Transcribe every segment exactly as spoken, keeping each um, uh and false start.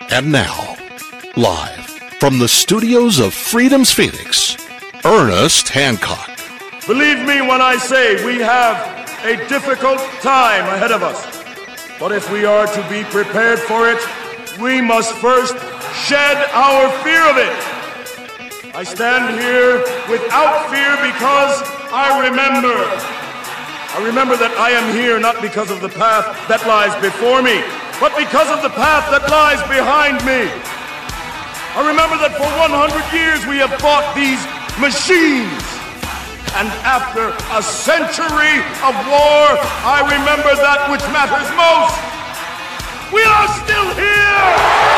And now, live from the studios of Freedom's Phoenix, Ernest Hancock. Believe me when I say we have a difficult time ahead of us. But if we are to be prepared for it, we must first shed our fear of it. I stand here without fear because I remember. I remember that I am here not because of the path that lies before me, but because of the path that lies behind me. I remember that for one hundred years we have fought these machines. And after a century of war, I remember that which matters most. We are still here!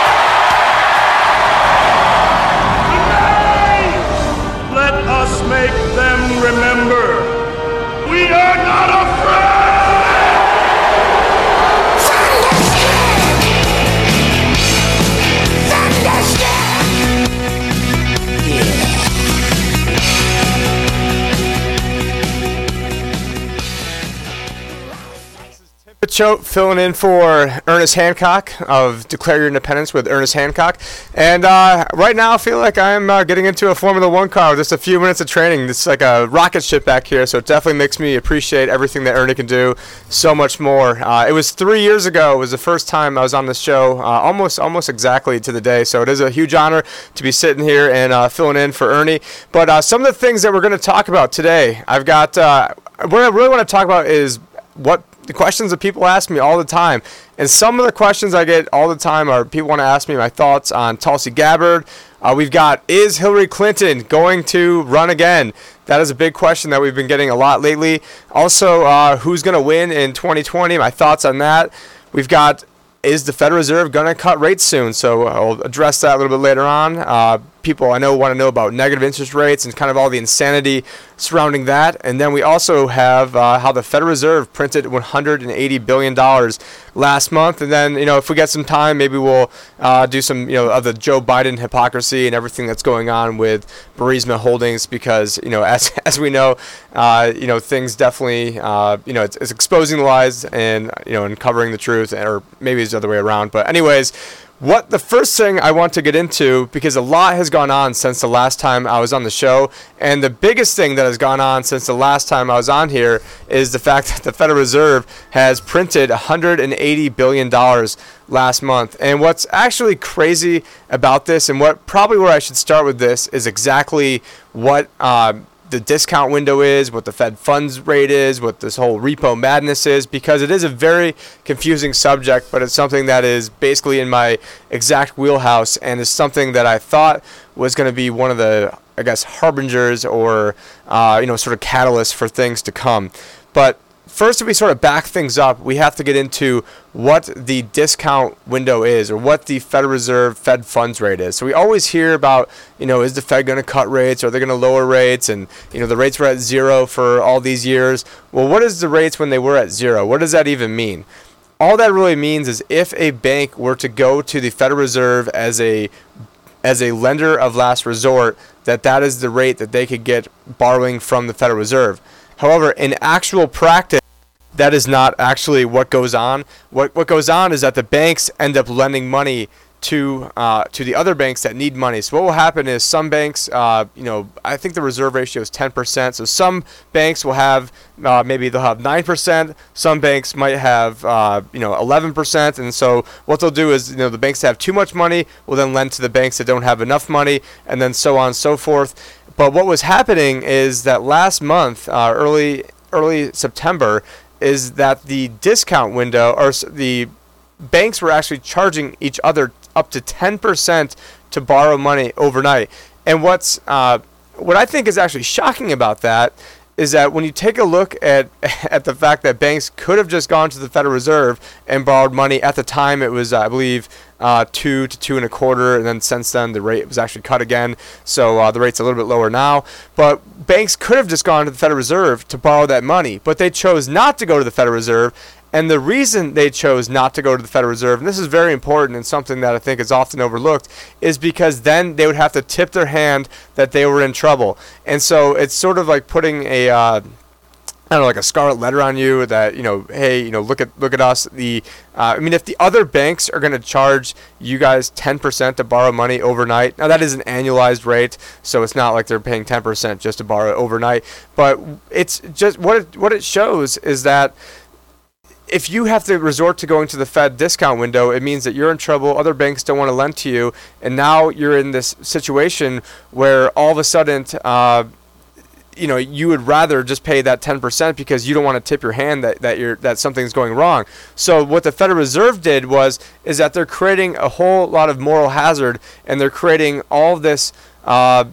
Today, let us make them remember. We are not afraid! Choate filling in for Ernest Hancock of Declare Your Independence with Ernest Hancock. And uh, right now I feel like I'm uh, getting into a Formula One car with just a few minutes of training. It's like a rocket ship back here, so it definitely makes me appreciate everything that Ernie can do so much more. Uh, it was three years ago. It was the first time I was on this show, uh, almost almost exactly to the day. So it is a huge honor to be sitting here and uh, filling in for Ernie. But uh, some of the things that we're going to talk about today, I've got, uh, what I really want to talk about is what the questions that people ask me all the time. And some of the questions I get all the time are people want to ask me my thoughts on Tulsi Gabbard. Uh, we've got, is Hillary Clinton going to run again? That is a big question that we've been getting a lot lately. Also, uh, who's going to win in twenty twenty? My thoughts on that. We've got, is the Federal Reserve going to cut rates soon? So I'll address that a little bit later on. Uh, people I know want to know about negative interest rates and kind of all the insanity surrounding that. And then we also have uh, how the Federal Reserve printed one hundred eighty billion dollars last month. And then, you know, if we get some time, maybe we'll uh, do some, you know, of the Joe Biden hypocrisy and everything that's going on with Burisma Holdings, because, you know, as as we know, uh, you know, things definitely, uh, you know, it's, it's exposing the lies and, you know, uncovering the truth, or maybe it's the other way around. But anyways, what the first thing I want to get into, because a lot has gone on since the last time I was on the show, and the biggest thing that has gone on since the last time I was on here is the fact that the Federal Reserve has printed one hundred eighty billion dollars last month. And what's actually crazy about this, and what probably where I should start with this, is exactly what uh, the discount window is, what the Fed funds rate is, what this whole repo madness is, because it is a very confusing subject, but it's something that is basically in my exact wheelhouse, and is something that I thought was going to be one of the, I guess, harbingers or, uh, you know, sort of catalysts for things to come. But first, if we sort of back things up, we have to get into what the discount window is, or what the Federal Reserve Fed funds rate is. So we always hear about, you know, is the Fed going to cut rates? Are they going to lower rates? And, you know, the rates were at zero for all these years. Well, what is the rates when they were at zero? What does that even mean? All that really means is if a bank were to go to the Federal Reserve as a as a lender of last resort, that that is the rate that they could get borrowing from the Federal Reserve. However, in actual practice, that is not actually what goes on. What what goes on is that the banks end up lending money to uh, to the other banks that need money. So what will happen is some banks, uh, you know, I think the reserve ratio is ten percent. So some banks will have, uh, maybe they'll have nine percent. Some banks might have, uh, you know, eleven percent. And so what they'll do is, you know, the banks that have too much money will then lend to the banks that don't have enough money, and then so on and so forth. But what was happening is that last month, uh, early early September, is that the discount window, or the banks were actually charging each other up to ten percent to borrow money overnight. And what's uh, what I think is actually shocking about that is that when you take a look at at the fact that banks could have just gone to the Federal Reserve and borrowed money. At the time, it was, uh, I believe, uh, two to two and a quarter, and then since then the rate was actually cut again. So uh, the rate's a little bit lower now. But banks could have just gone to the Federal Reserve to borrow that money, but they chose not to go to the Federal Reserve. And the reason they chose not to go to the Federal Reserve, and this is very important and something that I think is often overlooked, is because then they would have to tip their hand that they were in trouble. And so it's sort of like putting a, uh, I don't know, like a scarlet letter on you that, you know, hey, you know, look at look at us. The uh, I mean, if the other banks are going to charge you guys ten percent to borrow money overnight, now that is an annualized rate, so it's not like they're paying ten percent just to borrow overnight. But it's just what it, what it shows is that if you have to resort to going to the Fed discount window, it means that you're in trouble. Other banks don't want to lend to you, and now you're in this situation where all of a sudden, uh, you know, you would rather just pay that ten percent because you don't want to tip your hand that, that you're that something's going wrong. So what the Federal Reserve did was is that they're creating a whole lot of moral hazard, and they're creating all this uh,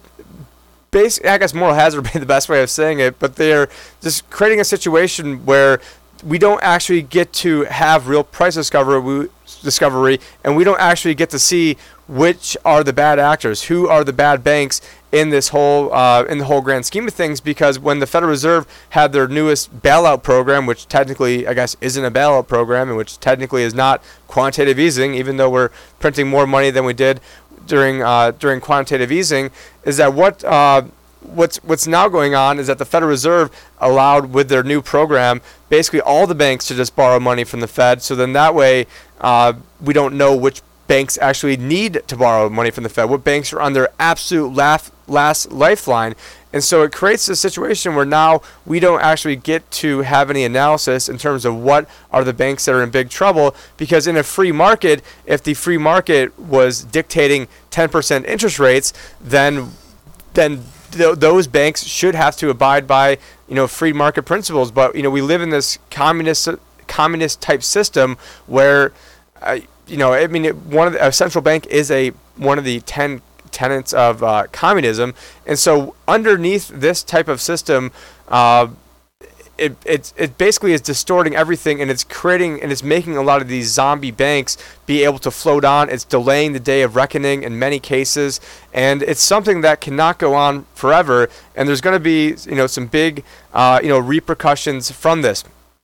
basic, I guess moral hazard would be the best way of saying it, but they're just creating a situation where we don't actually get to have real price discovery, discovery, and we don't actually get to see which are the bad actors, who are the bad banks in this whole uh, in the whole grand scheme of things. Because when the Federal Reserve had their newest bailout program, which technically I guess isn't a bailout program, and which technically is not quantitative easing, even though we're printing more money than we did during uh, during quantitative easing, is that what uh, what's what's now going on is that the Federal Reserve allowed with their new program basically all the banks to just borrow money from the Fed. So then that way uh, we don't know which banks actually need to borrow money from the Fed, what banks are on their absolute last, last lifeline. And so it creates a situation where now we don't actually get to have any analysis in terms of what are the banks that are in big trouble, because in a free market, if the free market was dictating ten percent interest rates, then then th- those banks should have to abide by, you know, free market principles. But, you know, we live in this communist communist type system where uh, you know, I mean, it, one of the, a central bank is a one of the ten tenets of uh, communism, and so underneath this type of system, uh, it it it basically is distorting everything, and it's creating and it's making a lot of these zombie banks be able to float on. It's delaying the day of reckoning in many cases, and it's something that cannot go on forever. And there's going to be, you know, some big uh, you know repercussions from this.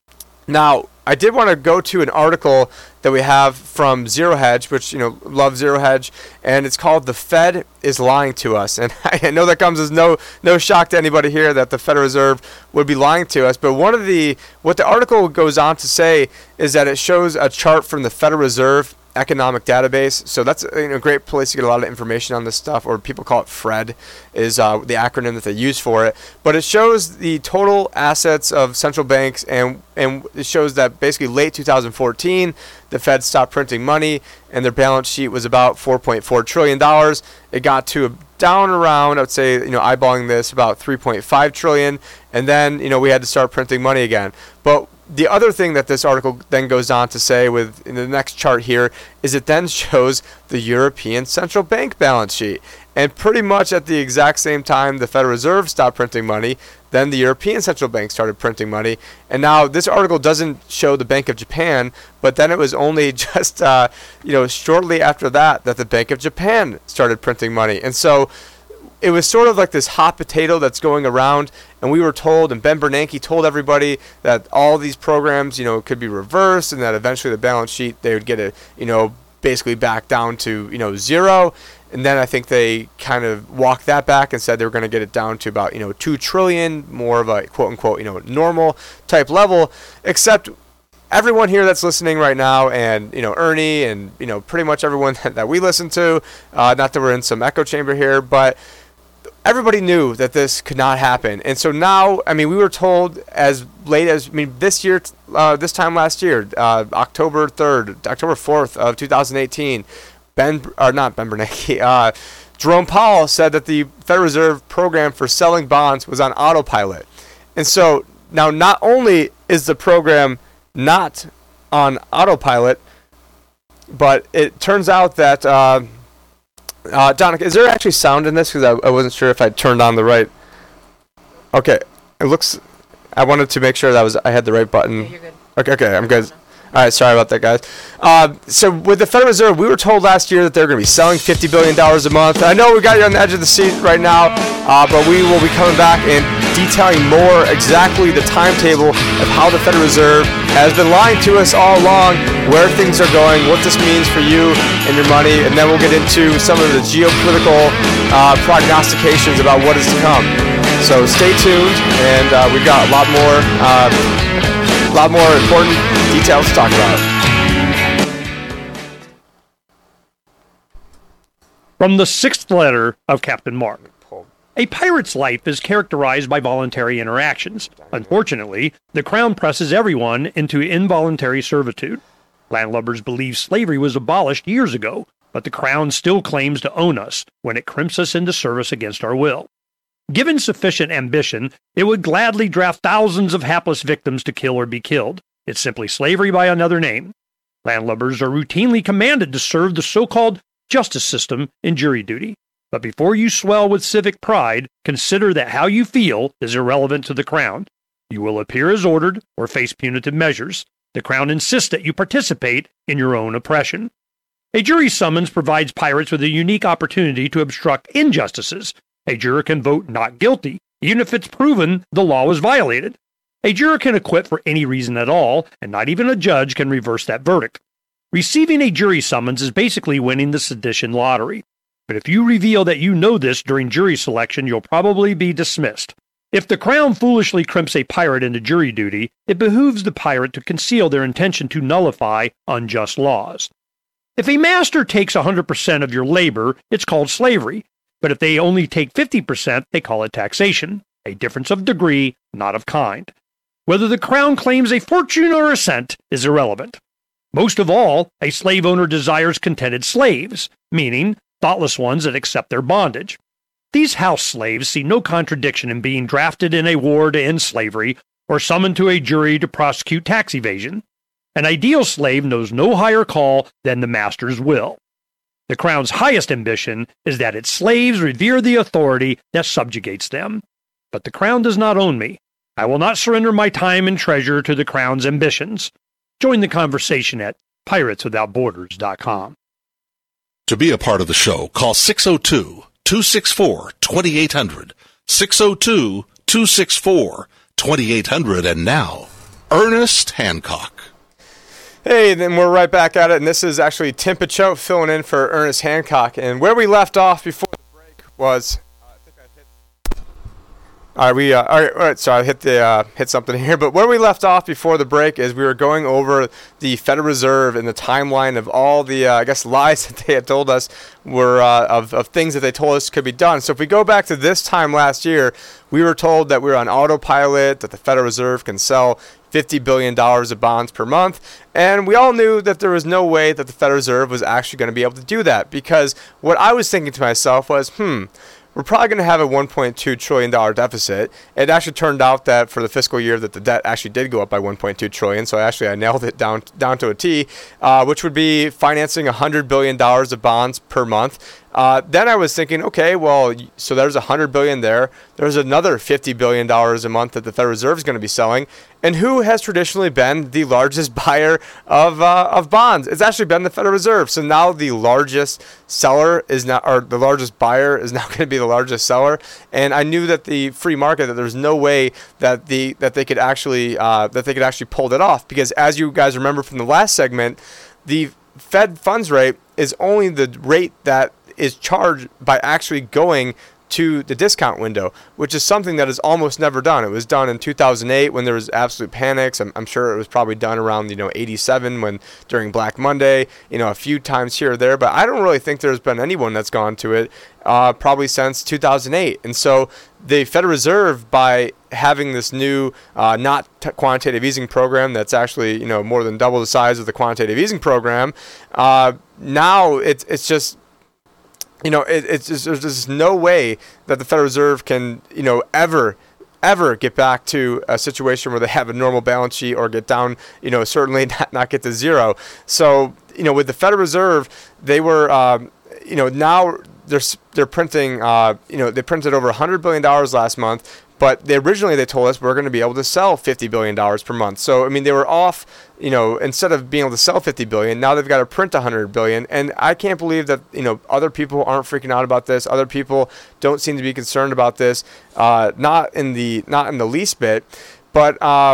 Now, I did want to go to an article that we have from Zero Hedge, which, you know, love Zero Hedge, and it's called "The Fed is Lying to Us." And I know that comes as no no shock to anybody here that the Federal Reserve would be lying to us. But one of the what the article goes on to say is that it shows a chart from the Federal Reserve Economic Database. So that's a, you know, great place to get a lot of information on this stuff, or people call it FRED, is uh, the acronym that they use for it. But it shows the total assets of central banks, and and it shows that basically late two thousand fourteen, the Fed stopped printing money, and their balance sheet was about four point four trillion dollars. It got to down around, I would say, you know, eyeballing this, about three point five trillion dollars, and then, you know, we had to start printing money again. But the other thing that this article then goes on to say with in the next chart here is it then shows the European Central Bank balance sheet. And pretty much at the exact same time the Federal Reserve stopped printing money, then the European Central Bank started printing money. And now this article doesn't show the Bank of Japan, but then it was only just uh, you know shortly after that that the Bank of Japan started printing money. And so it was sort of like this hot potato that's going around, and we were told, and Ben Bernanke told everybody that all these programs, you know, could be reversed, and that eventually the balance sheet, they would get it, you know, basically back down to, you know, zero. And then I think they kind of walked that back and said they were going to get it down to about, you know, two trillion, more of a quote unquote, you know, normal type level, except everyone here that's listening right now, and, you know, Ernie, and, you know, pretty much everyone that, that we listen to, uh, not that we're in some echo chamber here, but everybody knew that this could not happen. And so now, I mean, we were told as late as, I mean, this year, uh, this time last year, uh, October third, October fourth of two thousand eighteen, Ben, or not Ben Bernanke, uh, Jerome Powell said that the Federal Reserve program for selling bonds was on autopilot. And so now not only is the program not on autopilot, but it turns out that, uh, Uh, Donica, is there actually sound in this? Because I, I wasn't sure if I turned on the right. Okay, it looks. I wanted to make sure that was I had the right button. Okay, you're good. Okay, okay, I'm good. All right, sorry about that, guys. Uh, so with the Federal Reserve, we were told last year that they're going to be selling fifty billion dollars a month. I know we got you on the edge of the seat right now, uh, but we will be coming back and detailing more exactly the timetable of how the Federal Reserve has been lying to us all along, where things are going, what this means for you and your money, and then we'll get into some of the geopolitical uh, prognostications about what is to come. So stay tuned, and uh, we've got a lot more, uh, a lot more important details to talk about. From the sixth letter of Captain Mark. A pirate's life is characterized by voluntary interactions. Unfortunately, the Crown presses everyone into involuntary servitude. Landlubbers believe slavery was abolished years ago, but the Crown still claims to own us when it crimps us into service against our will. Given sufficient ambition, it would gladly draft thousands of hapless victims to kill or be killed. It's simply slavery by another name. Landlubbers are routinely commanded to serve the so-called justice system in jury duty. But before you swell with civic pride, consider that how you feel is irrelevant to the Crown. You will appear as ordered or face punitive measures. The Crown insists that you participate in your own oppression. A jury summons provides pirates with a unique opportunity to obstruct injustices. A juror can vote not guilty, even if it's proven the law was violated. A juror can acquit for any reason at all, and not even a judge can reverse that verdict. Receiving a jury summons is basically winning the sedition lottery. But if you reveal that you know this during jury selection, you'll probably be dismissed. If the Crown foolishly crimps a pirate into jury duty, it behooves the pirate to conceal their intention to nullify unjust laws. If a master takes one hundred percent of your labor, it's called slavery. But if they only take fifty percent, they call it taxation, a difference of degree, not of kind. Whether the Crown claims a fortune or a cent is irrelevant. Most of all, a slave owner desires contented slaves, meaning thoughtless ones that accept their bondage. These house slaves see no contradiction in being drafted in a war to end slavery or summoned to a jury to prosecute tax evasion. An ideal slave knows no higher call than the master's will. The Crown's highest ambition is that its slaves revere the authority that subjugates them. But the Crown does not own me. I will not surrender my time and treasure to the Crown's ambitions. Join the conversation at pirates without borders dot com. To be a part of the show, call six oh two, two six four, two eight hundred, six oh two, two six four, two eight hundred, and now, Ernest Hancock. Hey, then we're right back at it, and this is actually Tim Picciott filling in for Ernest Hancock. And where we left off before the break was... All right, we uh, all right, all right. Sorry, I hit the uh, hit something here. But where we left off before the break is we were going over the Federal Reserve and the timeline of all the uh, I guess lies that they had told us were uh, of of things that they told us could be done. So if we go back to this time last year, we were told that we were on autopilot, that the Federal Reserve can sell fifty billion dollars of bonds per month, and we all knew that there was no way that the Federal Reserve was actually going to be able to do that, because what I was thinking to myself was, hmm. we're probably going to have a one point two trillion dollars deficit. It actually turned out that for the fiscal year that the debt actually did go up by one point two trillion dollars, so actually I nailed it down down to a T, uh, which would be financing one hundred billion dollars of bonds per month. Uh, then I was thinking, okay, well, so there's one hundred billion dollars there. There's another fifty billion dollars a month that the Federal Reserve is going to be selling. And who has traditionally been the largest buyer of uh, of bonds? It's actually been the Federal Reserve. So now the largest seller is now, or the largest buyer is now going to be the largest seller. And I knew that the free market, that there's no way that the that they could actually uh, that they could actually pull that off, because as you guys remember from the last segment, the Fed funds rate is only the rate that is charged by actually going to the discount window, which is something that is almost never done. It was done in two thousand eight when there was absolute panics. I'm, I'm sure it was probably done around, you know, eighty-seven when during Black Monday, you know, a few times here or there, but I don't really think there's been anyone that's gone to it uh, probably since two thousand eight. And so the Federal Reserve, by having this new uh, not t- quantitative easing program that's actually, you know, more than double the size of the quantitative easing program, uh, now it's it's just You know, it, it's just, there's just no way that the Federal Reserve can, you know, ever, ever get back to a situation where they have a normal balance sheet or get down, you know, certainly not, not get to zero. So, you know, with the Federal Reserve, they were, um, you know, now they're they're printing, uh, you know, they printed over one hundred billion dollars last month. But they originally they told us we're going to be able to sell fifty billion dollars per month. So, I mean, they were off, you know, instead of being able to sell fifty billion dollars, now they've got to print one hundred billion dollars. And I can't believe that, you know, other people aren't freaking out about this. Other people don't seem to be concerned about this, uh, not in the not in the least bit. But, uh,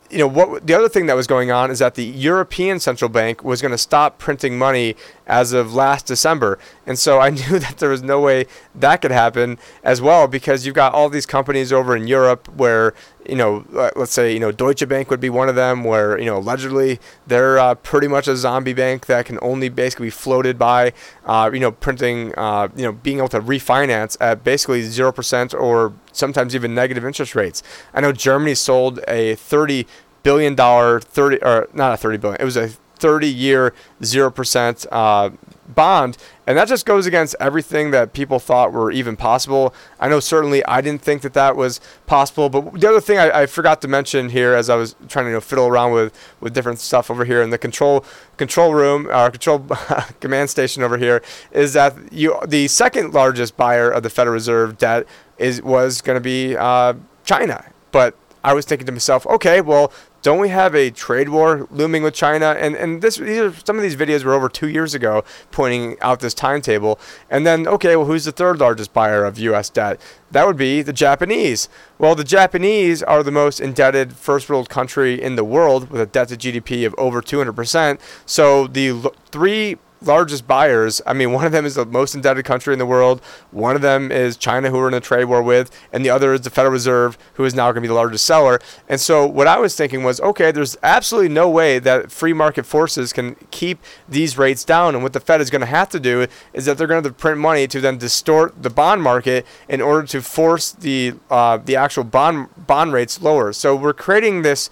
you know, what the other thing that was going on is that the European Central Bank was going to stop printing money as of last December. And so I knew that there was no way that could happen as well, because you've got all these companies over in Europe where, you know, let's say, you know, Deutsche Bank would be one of them where, you know, allegedly they're uh, pretty much a zombie bank that can only basically be floated by, uh, you know, printing, uh, you know, being able to refinance at basically zero percent or sometimes even negative interest rates. I know Germany sold a thirty billion dollars, thirty or not a thirty billion, it was a thirty year zero percent uh, bond, and that just goes against everything that people thought were even possible. I know certainly I didn't think that that was possible, but the other thing I, I forgot to mention here as I was trying to, you know, fiddle around with, with different stuff over here in the control control room, our control command station over here, is that you the second largest buyer of the Federal Reserve debt is was going to be uh, China. But I was thinking to myself, okay, well, don't we have a trade war looming with China? And and this these are, some of these videos were over two years ago pointing out this timetable. And then, okay, well, who's the third largest buyer of U S debt? That would be the Japanese. Well, the Japanese are the most indebted first world country in the world with a debt to G D P of over two hundred percent. So the l- three largest buyers, I mean, one of them is the most indebted country in the world, one of them is China, who we're in a trade war with, and the other is the Federal Reserve, who is now going to be the largest seller. And so what I was thinking was, okay, there's absolutely no way that free market forces can keep these rates down, and what the Fed is going to have to do is that they're going to print money to then distort the bond market in order to force the uh, the actual bond bond rates lower. So we're creating this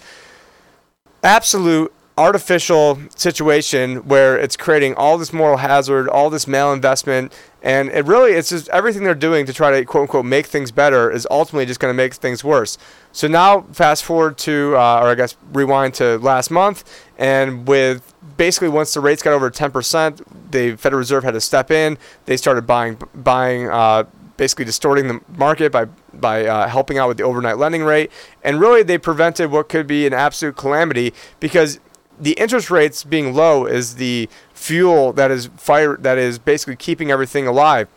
absolute artificial situation where it's creating all this moral hazard, all this malinvestment, and it really, it's just everything they're doing to try to quote unquote make things better is ultimately just going to make things worse. So now fast forward to, uh, or I guess rewind to last month, and with basically once the rates got over ten percent, the Federal Reserve had to step in. They started buying, buying, uh, basically distorting the market by by uh, helping out with the overnight lending rate, and really they prevented what could be an absolute calamity, because the interest rates being low is the fuel that is fire that is basically keeping everything alive.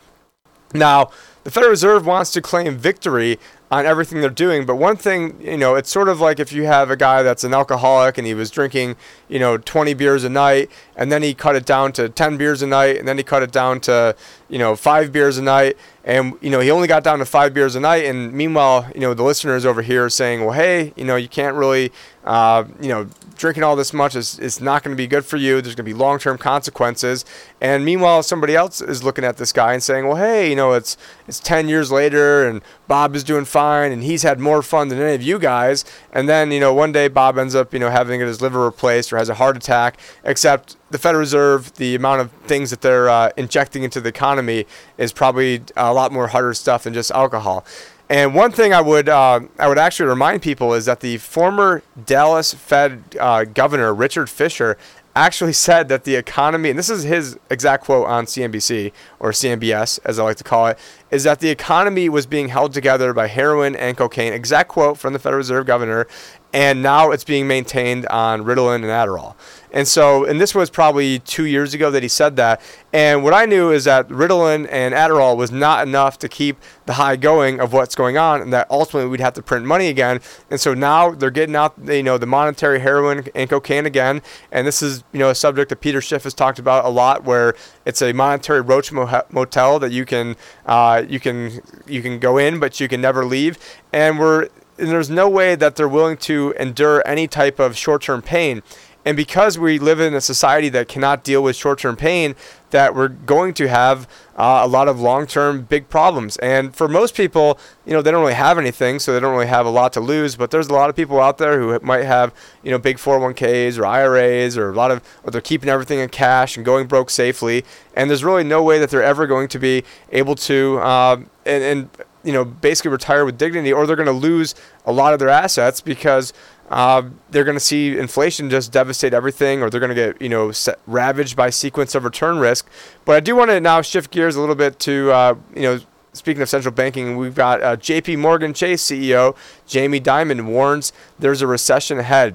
Now, the Federal Reserve wants to claim victory on everything they're doing, but one thing, you know, it's sort of like if you have a guy that's an alcoholic and he was drinking, you know, twenty beers a night, and then he cut it down to ten beers a night, and then he cut it down to, you know, five beers a night, and, you know, he only got down to five beers a night, and meanwhile, you know, the listeners over here are saying, well, hey, you know, you can't really, uh, you know, drinking all this much is, is not going to be good for you. There's going to be long-term consequences. And meanwhile, somebody else is looking at this guy and saying, well, hey, you know, it's it's ten years later and Bob is doing fine and he's had more fun than any of you guys. And then, you know, one day Bob ends up, you know, having his liver replaced or has a heart attack, except the Federal Reserve, the amount of things that they're uh, injecting into the economy is probably a lot more harder stuff than just alcohol. And one thing I would uh, I would actually remind people is that the former Dallas Fed uh, governor, Richard Fisher, actually said that the economy, and this is his exact quote on C N B C, or C N B S as I like to call it, is that the economy was being held together by heroin and cocaine. Exact quote from the Federal Reserve governor. And now it's being maintained on Ritalin and Adderall. And so, and this was probably two years ago that he said that. And what I knew is that Ritalin and Adderall was not enough to keep the high going of what's going on, and that ultimately we'd have to print money again. And so now they're getting out, you know, the monetary heroin and cocaine again. And this is, you know, a subject that Peter Schiff has talked about a lot, where it's a monetary roach motel that you can, uh, you can, you can go in, but you can never leave. And we're And there's no way that they're willing to endure any type of short-term pain. And because we live in a society that cannot deal with short-term pain, that we're going to have uh, a lot of long-term big problems. And for most people, you know, they don't really have anything, so they don't really have a lot to lose. But there's a lot of people out there who might have, you know, big four oh one k's or I R As, or a lot of, or they're keeping everything in cash and going broke safely. And there's really no way that they're ever going to be able to, uh, and, and you know, basically retire with dignity, or they're going to lose a lot of their assets because uh, they're going to see inflation just devastate everything, or they're going to get, you know, set, ravaged by sequence of return risk. But I do want to now shift gears a little bit to, uh, you know, speaking of central banking, we've got uh, J P Morgan Chase C E O Jamie Dimon warns there's a recession ahead.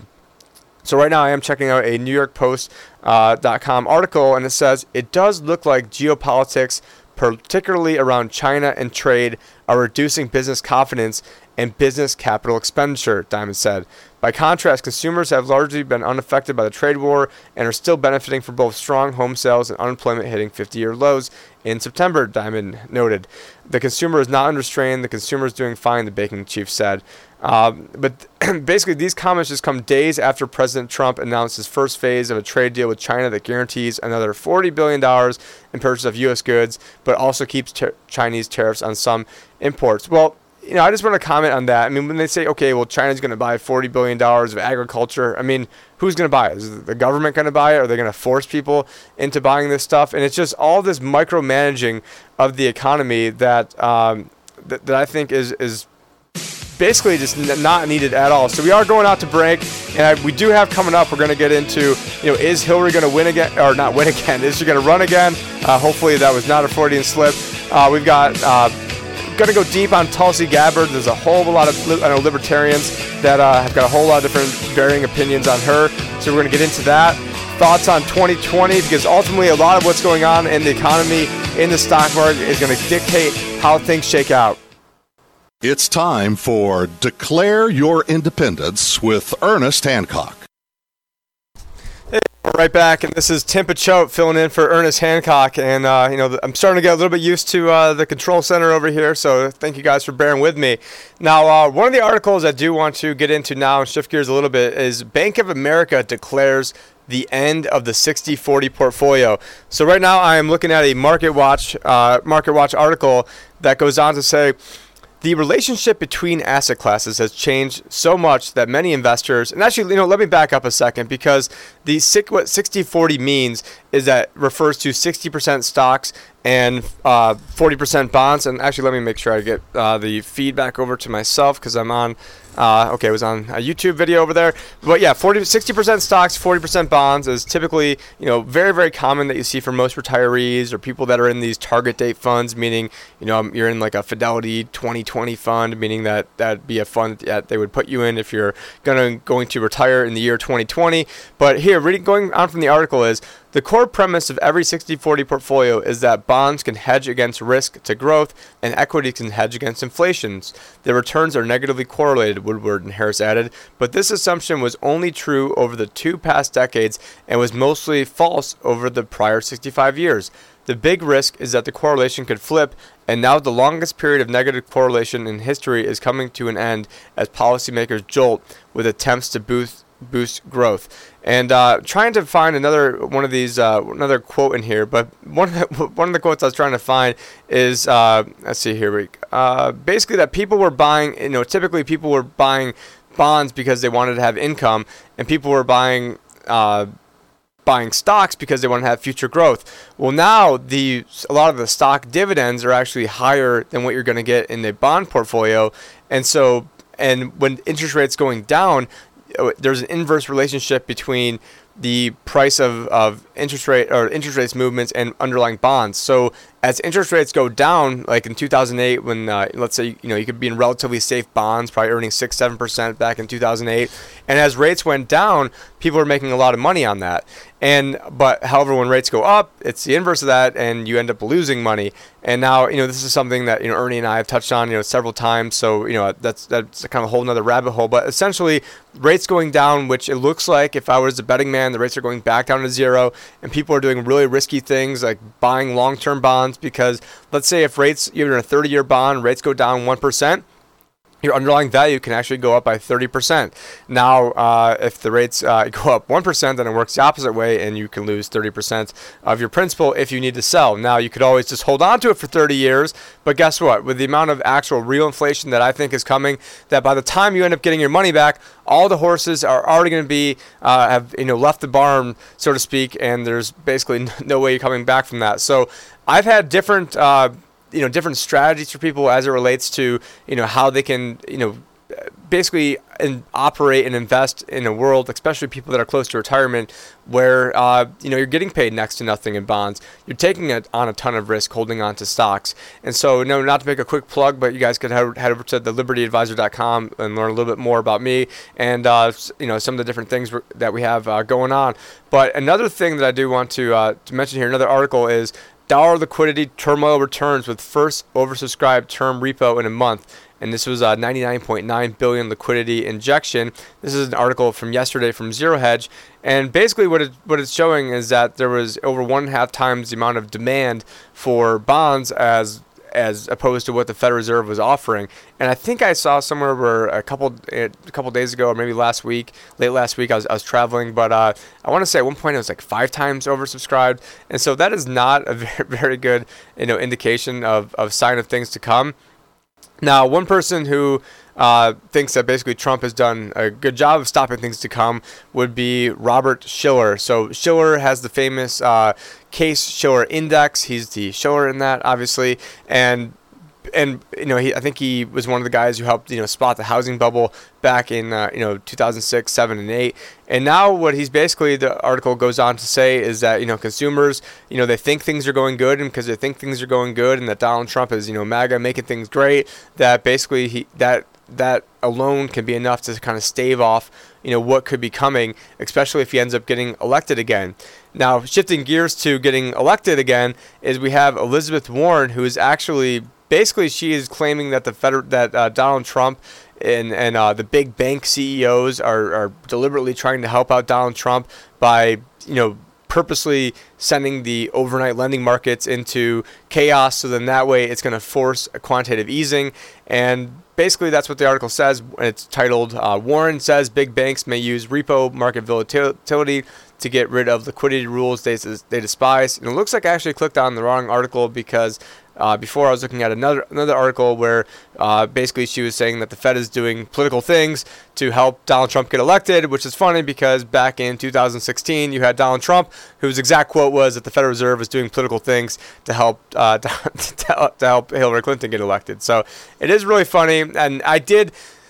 So right now I am checking out a New York Post uh, dot com article, and it says, it does look like geopolitics particularly around China and trade, are reducing business confidence and business capital expenditure, Diamond said. By contrast, consumers have largely been unaffected by the trade war and are still benefiting from both strong home sales and unemployment hitting fifty-year lows in September, Diamond noted. The consumer is not under strain. The consumer is doing fine, the banking chief said. Uh, but basically, these comments just come days after President Trump announced his first phase of a trade deal with China that guarantees another forty billion dollars in purchase of U S goods, but also keeps ter- Chinese tariffs on some imports. Well, you know, I just want to comment on that. I mean, when they say, okay, well, China's going to buy forty billion dollars of agriculture, I mean, who's going to buy it? Is the government going to buy it? Are they going to force people into buying this stuff? And it's just all this micromanaging of the economy that um, that, that I think is is basically just n- not needed at all. So we are going out to break, and I, we do have coming up, we're going to get into, you know, is Hillary going to win again, or not win again? Is she going to run again? Uh, hopefully that was not a Freudian slip. Uh, we've got... Uh, Going to go deep on Tulsi Gabbard. There's a whole lot of I know, libertarians that uh, have got a whole lot of different varying opinions on her. So we're going to get into that. Thoughts on twenty twenty, because ultimately a lot of what's going on in the economy, in the stock market, is going to dictate how things shake out. It's time for Declare Your Independence with Ernest Hancock. Right back, and this is Tim Picciott filling in for Ernest Hancock, and uh, you know I'm starting to get a little bit used to uh, the control center over here, so thank you guys for bearing with me. Now, uh, one of the articles I do want to get into now and shift gears a little bit is Bank of America declares the end of the sixty forty portfolio. So right now I am looking at a Market Watch uh, Market Watch article that goes on to say, the relationship between asset classes has changed so much that many investors, and actually, you know, let me back up a second, because the what sixty forty means is that refers to sixty percent stocks and uh, forty percent bonds. And actually, let me make sure I get uh, the feedback over to myself, because I'm on, uh, okay, it was on a YouTube video over there. But yeah, forty, sixty percent stocks, forty percent bonds is typically, you know, very, very common that you see for most retirees or people that are in these target date funds, meaning, you know, you're in like a Fidelity twenty twenty fund, meaning that that'd be a fund that they would put you in if you're gonna going to retire in the year twenty twenty. But here, reading, going on from the article is, the core premise of every sixty forty portfolio is that bonds can hedge against risk to growth and equity can hedge against inflation. The returns are negatively correlated, Woodward and Harris added, but this assumption was only true over the two past decades and was mostly false over the prior sixty-five years. The big risk is that the correlation could flip, and now the longest period of negative correlation in history is coming to an end as policymakers jolt with attempts to boost boost growth. And uh, trying to find another one of these, uh, another quote in here, but one of the, one of the quotes I was trying to find is, uh, let's see here, we, uh, basically that people were buying, you know, typically people were buying bonds because they wanted to have income, and people were buying uh, buying stocks because they want to have future growth. Well, now the a lot of the stock dividends are actually higher than what you're going to get in the bond portfolio, and so and when interest rates going down, there's an inverse relationship between the price of, of interest rate or interest rates movements and underlying bonds. So as interest rates go down, like in two thousand eight, when uh, let's say you know you could be in relatively safe bonds, probably earning six, seven percent back in two thousand eight, and as rates went down, people were making a lot of money on that. And but however, when rates go up, it's the inverse of that, and you end up losing money. And now you know this is something that you know Ernie and I have touched on you know several times. So you know that's that's kind of a whole nother rabbit hole. But essentially, rates going down, which it looks like if I was a betting man, the rates are going back down to zero, and people are doing really risky things like buying long-term bonds. Because let's say if rates, you're in a thirty-year bond, rates go down one percent, your underlying value can actually go up by thirty percent. Now, uh, if the rates uh, go up one percent, then it works the opposite way, and you can lose thirty percent of your principal if you need to sell. Now, you could always just hold on to it for thirty years, but guess what? With the amount of actual real inflation that I think is coming, that by the time you end up getting your money back, all the horses are already going to be, uh, have you know left the barn, so to speak, and there's basically no way you're coming back from that. So I've had different, uh, you know, different strategies for people as it relates to, you know, how they can, you know, basically and operate and invest in a world, especially people that are close to retirement, where uh, you know you're getting paid next to nothing in bonds. You're taking a, on a ton of risk holding on to stocks. And so, no, not to make a quick plug, but you guys could head, head over to the liberty advisor dot com and learn a little bit more about me and uh, you know some of the different things that we have uh, going on. But another thing that I do want to uh, to mention here, another article is dollar liquidity turmoil returns with first oversubscribed term repo in a month. And this was a ninety-nine point nine billion dollars liquidity injection. This is an article from yesterday from Zero Hedge. And basically what, it, what it's showing is that there was over one and a half times the amount of demand for bonds as as opposed to what the Federal Reserve was offering. And I think I saw somewhere where a couple a couple days ago, or maybe last week, late last week, I was, I was traveling, but uh, I want to say at one point it was like five times oversubscribed. And so that is not a very, very good, you know, indication of, of sign of things to come. Now, one person who uh, thinks that basically Trump has done a good job of stopping things to come would be Robert Shiller. So Shiller has the famous uh, Case-Shiller Index. He's the Shiller in that, obviously, and and you know he I think he was one of the guys who helped you know spot the housing bubble back in uh, you know two thousand six, seven, and eight. And now what he's basically, the article goes on to say, is that you know consumers, you know they think things are going good, and because they think things are going good, and that Donald Trump is you know MAGA making things great, that basically he that that alone can be enough to kind of stave off you know what could be coming, especially if he ends up getting elected again. Now, shifting gears to getting elected again, is we have Elizabeth Warren, who is actually basically she is claiming that the federal that uh, Donald Trump and and uh, the big bank C E Os are, are deliberately trying to help out Donald Trump by you know purposely sending the overnight lending markets into chaos, so then that way it's going to force a quantitative easing. And basically that's what the article says. It's titled uh, Warren says big banks may use repo market volatility to get rid of liquidity rules they, they despise. And it looks like I actually clicked on the wrong article, because Uh, before I was looking at another another article where uh, basically she was saying that the Fed is doing political things to help Donald Trump get elected, which is funny because back in two thousand sixteen you had Donald Trump, whose exact quote was that the Federal Reserve is doing political things to help uh, to, to help Hillary Clinton get elected. So it is really funny, and I did.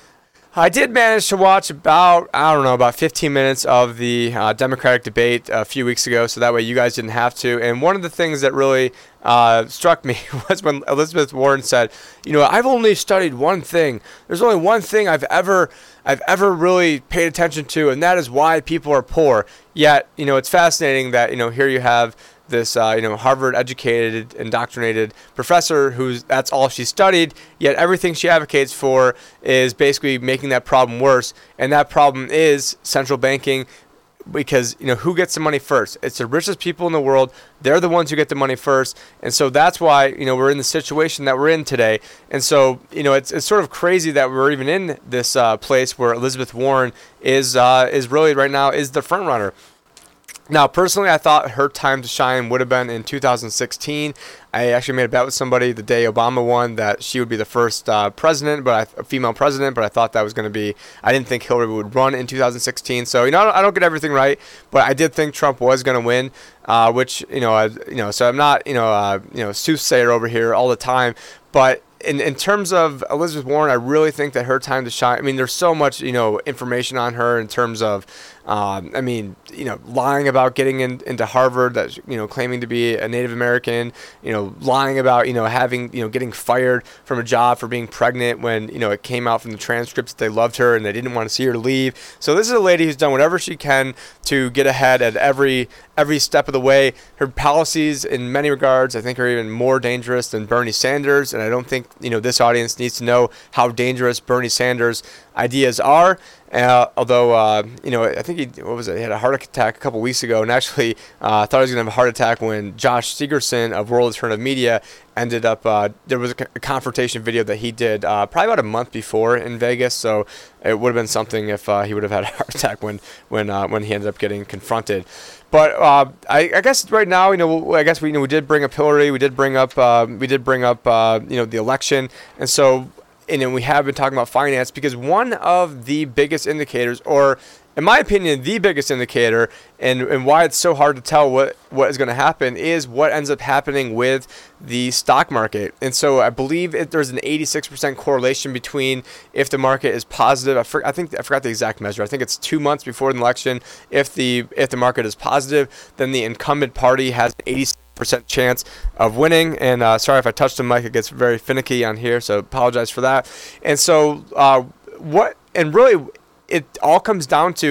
I did manage to watch about, I don't know, about fifteen minutes of the uh, Democratic debate a few weeks ago, so that way you guys didn't have to. And one of the things that really uh, struck me was when Elizabeth Warren said, you know, I've only studied one thing. There's only one thing I've ever I've ever really paid attention to, and that is why people are poor. Yet, you know, it's fascinating that, you know, here you have this, uh, you know, Harvard-educated, indoctrinated professor who's that's all she studied, yet everything she advocates for is basically making that problem worse, and that problem is central banking, because, you know, who gets the money first? It's the richest people in the world. They're the ones who get the money first, and so that's why, you know, we're in the situation that we're in today. And so, you know, it's it's sort of crazy that we're even in this uh, place where Elizabeth Warren is uh, is really right now is the front runner. Now, personally, I thought her time to shine would have been in two thousand sixteen. I actually made a bet with somebody the day Obama won that she would be the first uh, president, but I, a female president. But I thought that was going to be. I didn't think Hillary would run in two thousand sixteen. So you know, I don't, I don't get everything right, but I did think Trump was going to win. Uh, which you know, I, you know, so I'm not you know, uh, you know, soothsayer over here all the time, but. In, in terms of Elizabeth Warren, I really think that her time to shine, I mean, there's so much, you know, information on her in terms of, um, I mean, you know, lying about getting in, into Harvard, that, you know, claiming to be a Native American, you know, lying about, you know, having, you know, getting fired from a job for being pregnant when, you know, it came out from the transcripts that they loved her and they didn't want to see her leave. So this is a lady who's done whatever she can to get ahead at every every step of the way. Her policies, in many regards, I think are even more dangerous than Bernie Sanders, and I don't think, you know, this audience needs to know how dangerous Bernie Sanders' ideas are. Uh, although, uh, you know, I think he, what was it? He had a heart attack a couple weeks ago, and actually uh, thought he was going to have a heart attack when Josh Segerson of World Alternative Media ended up, uh, there was a, a confrontation video that he did uh, probably about a month before in Vegas, so it would have been something if uh, he would have had a heart attack when when uh, when he ended up getting confronted. But uh, I, I guess right now, you know, I guess we you know we did bring up Hillary, we did bring up uh, we did bring up uh, you know the election, and so and then we have been talking about finance because one of the biggest indicators, or in my opinion, the biggest indicator, and, and why it's so hard to tell what, what is going to happen is what ends up happening with the stock market. And so I believe it, there's an eighty-six percent correlation between if the market is positive. I, for, I think I forgot the exact measure. I think it's two months before the election. If the if the market is positive, then the incumbent party has an eighty-six percent chance of winning. And uh, sorry if I touched the mic, it gets very finicky on here, so apologize for that. And so uh, what and really. It all comes down to,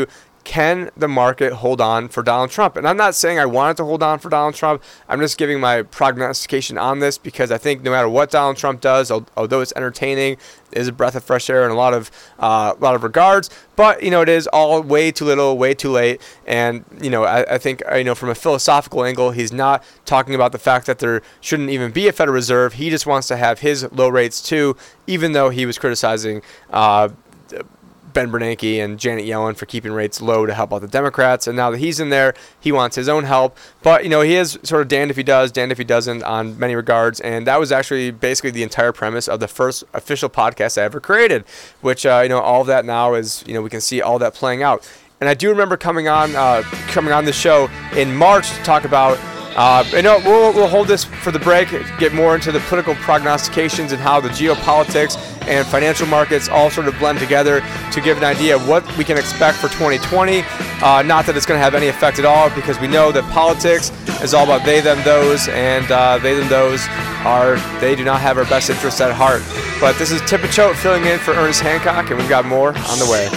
can the market hold on for Donald Trump? And I'm not saying I want it to hold on for Donald Trump. I'm just giving my prognostication on this because I think no matter what Donald Trump does, although it's entertaining, it is a breath of fresh air in a lot of uh, a lot of regards. But you know, it is all way too little, way too late. And you know, I, I think you know from a philosophical angle, he's not talking about the fact that there shouldn't even be a Federal Reserve. He just wants to have his low rates too, even though he was criticizing Uh, Ben Bernanke and Janet Yellen for keeping rates low to help out the Democrats. And now that he's in there, he wants his own help. But, you know, he is sort of damned if he does, damned if he doesn't on many regards. And that was actually basically the entire premise of the first official podcast I ever created, which, uh, you know, all of that now is, you know, we can see all that playing out. And I do remember coming on, uh, coming on the show in March to talk about Uh, you know, we'll, we'll hold this for the break, get more into the political prognostications and how the geopolitics and financial markets all sort of blend together to give an idea of what we can expect for twenty twenty. Uh, not that it's going to have any effect at all, because we know that politics is all about they, them, those, and uh, they, them, those are, they do not have our best interests at heart. But this is Tim Picciott filling in for Ernest Hancock, and we've got more on the way.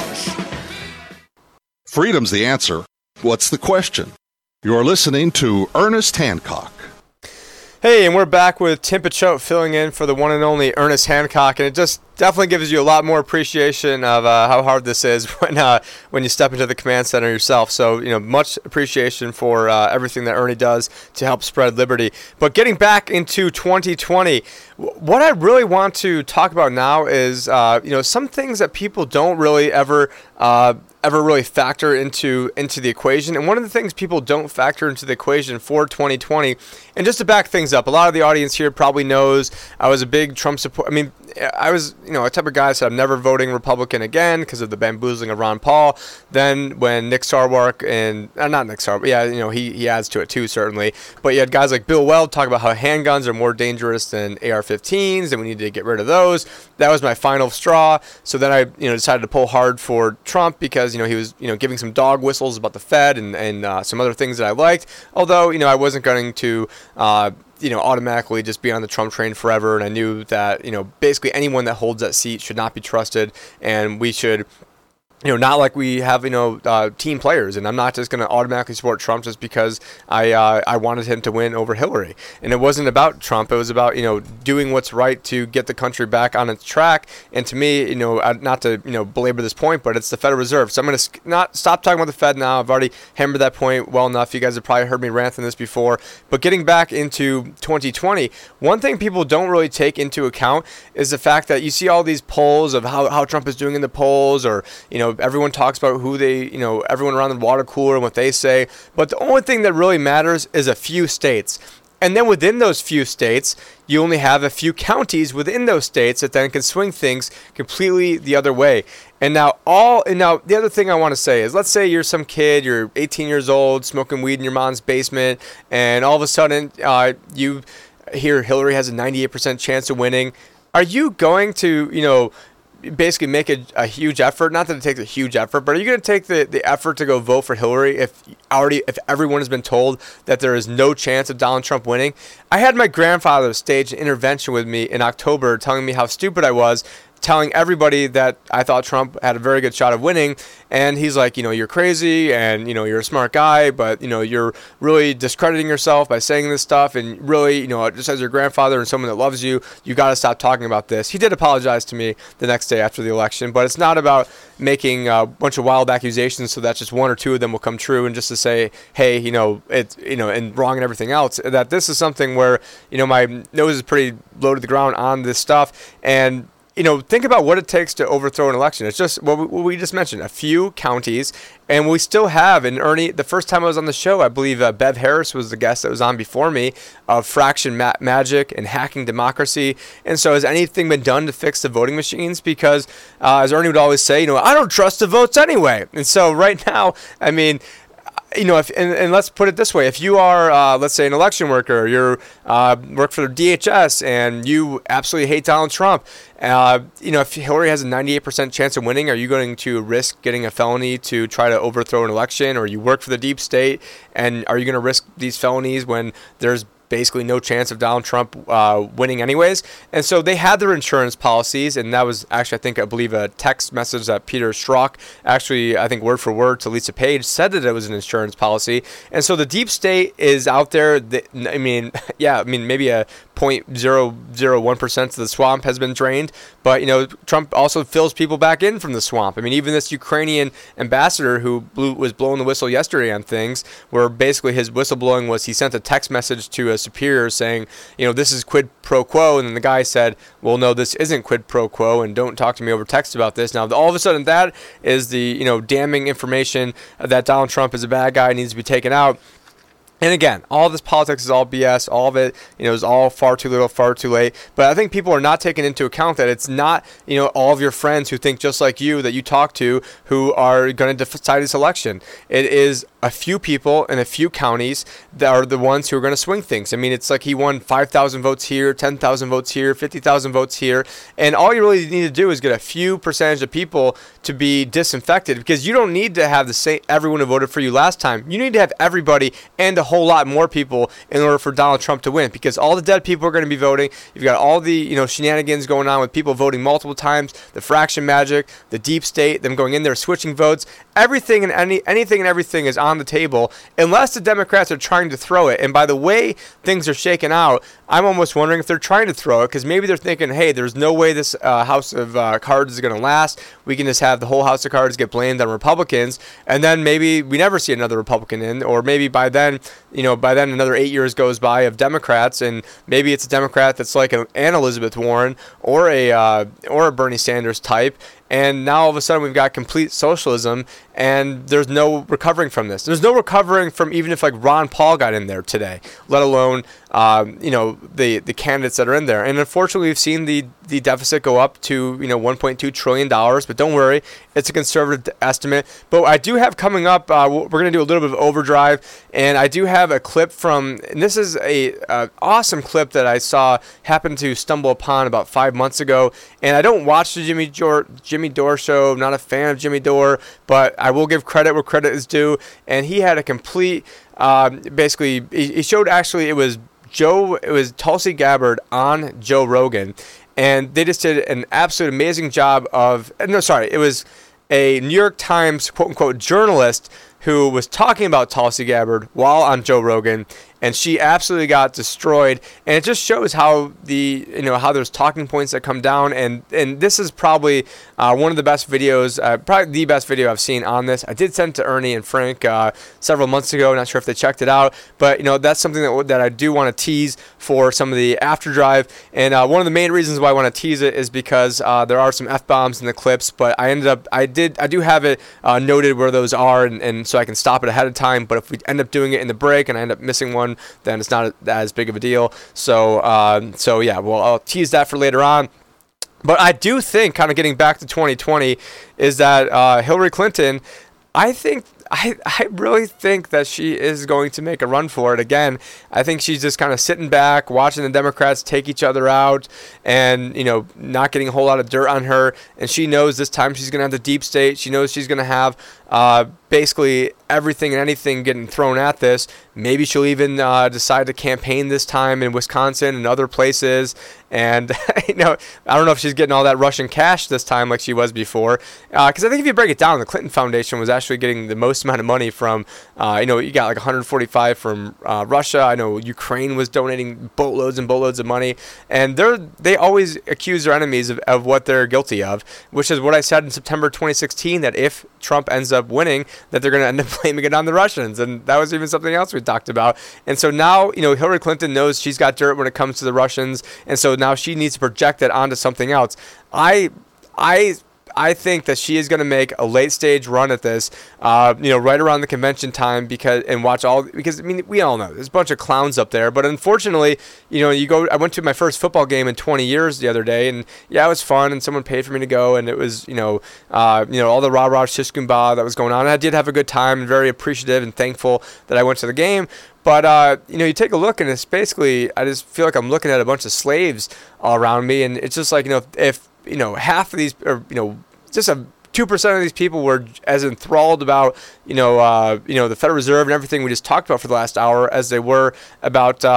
Freedom's the answer. What's the question? You're listening to Ernest Hancock. Hey, and we're back with Tim Picciott filling in for the one and only Ernest Hancock, and it just definitely gives you a lot more appreciation of uh, how hard this is when uh, when you step into the command center yourself. So, you know, much appreciation for uh, everything that Ernie does to help spread liberty. But getting back into twenty twenty, what I really want to talk about now is, uh, you know, some things that people don't really ever uh, ever really factor into into the equation. And one of the things people don't factor into the equation for twenty twenty, and just to back things up, a lot of the audience here probably knows I was a big Trump supporter. I mean, I was, you know, a type of guy that said I'm never voting Republican again because of the bamboozling of Ron Paul. Then when Nick Sarwark and, uh, not Nick Sarwark, yeah, you know, he, he adds to it too, certainly. But you had guys like Bill Weld talk about how handguns are more dangerous than A R fifteens and we need to get rid of those. That was my final straw. So then I, you know, decided to pull hard for Trump because, you know, he was, you know, giving some dog whistles about the Fed and, and uh, some other things that I liked. Although, you know, I wasn't going to, uh, you know, automatically just be on the Trump train forever. And I knew that, you know, basically anyone that holds that seat should not be trusted, and we should, you know, not like we have, you know, uh, team players. And I'm not just going to automatically support Trump just because I uh, I wanted him to win over Hillary. And it wasn't about Trump. It was about, you know, doing what's right to get the country back on its track. And to me, you know, not to, you know, belabor this point, but it's the Federal Reserve. So I'm going to not stop talking about the Fed now. I've already hammered that point well enough. You guys have probably heard me rant on this before. But getting back into twenty twenty, one thing people don't really take into account is the fact that you see all these polls of how, how Trump is doing in the polls, or, you know, everyone talks about who they, you know, everyone around the water cooler and what they say. But the only thing that really matters is a few states. And then within those few states, you only have a few counties within those states that then can swing things completely the other way. And now all, and now the other thing I want to say is, let's say you're some kid, you're eighteen years old, smoking weed in your mom's basement, and all of a sudden uh, you hear Hillary has a ninety-eight percent chance of winning. Are you going to, you know, basically make a, a huge effort? Not that it takes a huge effort, but are you going to take the, the effort to go vote for Hillary if already if everyone has been told that there is no chance of Donald Trump winning? I had my grandfather stage an intervention with me in October telling me how stupid I was, telling everybody that I thought Trump had a very good shot of winning. And he's like, you know, you're crazy and, you know, you're a smart guy, but, you know, you're really discrediting yourself by saying this stuff. And really, you know, just as your grandfather and someone that loves you, you got to stop talking about this. He did apologize to me the next day after the election, but it's not about making a bunch of wild accusations so that just one or two of them will come true, and just to say, hey, you know, it's, you know, and wrong and everything else. That this is something where, you know, my nose is pretty low to the ground on this stuff. And you know, think about what it takes to overthrow an election. It's just what we just mentioned, a few counties, and we still have. And Ernie, the first time I was on the show, I believe uh, Bev Harris was the guest that was on before me, of fraction ma- magic and hacking democracy. And so has anything been done to fix the voting machines? Because uh, as Ernie would always say, you know, I don't trust the votes anyway. And so right now, I mean, you know, if and, and let's put it this way: if you are, uh, let's say, an election worker, you're uh, work for the D H S, and you absolutely hate Donald Trump, uh, you know, if Hillary has a ninety-eight percent chance of winning, are you going to risk getting a felony to try to overthrow an election? Or you work for the deep state, and are you going to risk these felonies when there's basically no chance of Donald Trump uh, winning anyways. And so they had their insurance policies, and that was actually, I think, I believe a text message that Peter Strzok, actually, I think word for word to Lisa Page, said that it was an insurance policy. And so the deep state is out there. That, I mean, yeah, I mean, maybe a zero point zero zero one percent of the swamp has been drained, but, you know, Trump also fills people back in from the swamp. I mean, even this Ukrainian ambassador who blew, was blowing the whistle yesterday on things, where basically his whistleblowing was he sent a text message to a superior saying, you know, this is quid pro quo, and then the guy said, well, no, this isn't quid pro quo, and don't talk to me over text about this. Now, all of a sudden, that is the, you know, damning information that Donald Trump is a bad guy, needs to be taken out. And again, all this politics is all B S. All of it, you know, is all far too little, far too late. But I think people are not taking into account that it's not, you know, all of your friends who think just like you that you talk to who are going to decide this election. It is a few people in a few counties that are the ones who are going to swing things. I mean, it's like he won five thousand votes here, ten thousand votes here, fifty thousand votes here. And all you really need to do is get a few percentage of people to be disinfected, because you don't need to have the same everyone who voted for you last time. You need to have everybody and a whole lot more people in order for Donald Trump to win, because all the dead people are going to be voting. You've got all the, you know, shenanigans going on with people voting multiple times, the fraction magic, the deep state, them going in there switching votes. Everything and any anything and everything is on the table, unless the Democrats are trying to throw it. And by the way things are shaken out, I'm almost wondering if they're trying to throw it, because maybe they're thinking, hey, there's no way this uh, House of uh, Cards is going to last. We can just have the whole House of Cards get blamed on Republicans, and then maybe we never see another Republican in, or maybe by then, you know, by then another eight years goes by of Democrats, and maybe it's a Democrat that's like an, an Elizabeth Warren or a uh, or a Bernie Sanders type. And now all of a sudden we've got complete socialism, and there's no recovering from this. There's no recovering from even if like Ron Paul got in there today, let alone um, you know the the candidates that are in there. And unfortunately, we've seen the the deficit go up to you know one point two trillion dollars. But don't worry, it's a conservative estimate. But I do have coming up. Uh, we're going to do a little bit of overdrive, and I do have a clip from. And this is a uh, awesome clip that I saw happen to stumble upon about five months ago. And I don't watch the Jimmy Jor- Jimmy Dore show. I'm not a fan of Jimmy Dore, but I will give credit where credit is due. And he had a complete, um, basically, he, he showed actually it was Joe, it was Tulsi Gabbard on Joe Rogan, and they just did an absolute amazing job of. No, sorry, it was a New York Times quote unquote journalist who was talking about Tulsi Gabbard while on Joe Rogan, and she absolutely got destroyed. And it just shows how the you know how there's talking points that come down, and and this is probably uh, one of the best videos, uh, probably the best video I've seen on this. I did send it to Ernie and Frank uh, several months ago. Not sure if they checked it out, but you know that's something that that I do want to tease for some of the after drive. And uh, one of the main reasons why I want to tease it is because uh, there are some F-bombs in the clips, but I ended up I did I do have it uh, noted where those are, and, and so I can stop it ahead of time. But if we end up doing it in the break and I end up missing one, then it's not as big of a deal. So, uh, so yeah, well, I'll tease that for later on. But I do think, kind of getting back to twenty twenty, is that uh, Hillary Clinton, I think, I, I really think that she is going to make a run for it again. I think she's just kind of sitting back, watching the Democrats take each other out, and, you know, not getting a whole lot of dirt on her. And she knows this time she's going to have the deep state. She knows she's going to have uh, basically everything and anything getting thrown at this. Maybe she'll even uh, decide to campaign this time in Wisconsin and other places. And, you know, I don't know if she's getting all that Russian cash this time like she was before. Because uh, I think if you break it down, the Clinton Foundation was actually getting the most amount of money from, uh, you know, you got like one hundred forty-five from uh, Russia. I know Ukraine was donating boatloads and boatloads of money. And they're, they always accuse their enemies of, of what they're guilty of, which is what I said in September twenty sixteen, that if Trump ends up winning, that they're going to end up blaming it on the Russians. And that was even something else we talked about. And so now, you know, Hillary Clinton knows she's got dirt when it comes to the Russians. And so now she needs to project that onto something else. I, I, I think that she is going to make a late stage run at this, uh, you know, right around the convention time, because and watch all because I mean we all know there's a bunch of clowns up there, but unfortunately, you know, you go. I went to my first football game in twenty years the other day, and yeah, it was fun, and someone paid for me to go, and it was you know, uh, you know, all the rah rah shish kumbah that was going on. And I did have a good time, and very appreciative and thankful that I went to the game. But, uh, you know, you take a look, and it's basically, I just feel like I'm looking at a bunch of slaves all around me. And it's just like, you know, if, if you know, half of these, or, you know, just a two percent of these people were as enthralled about, you know, uh, you know, the Federal Reserve and everything we just talked about for the last hour as they were about, uh,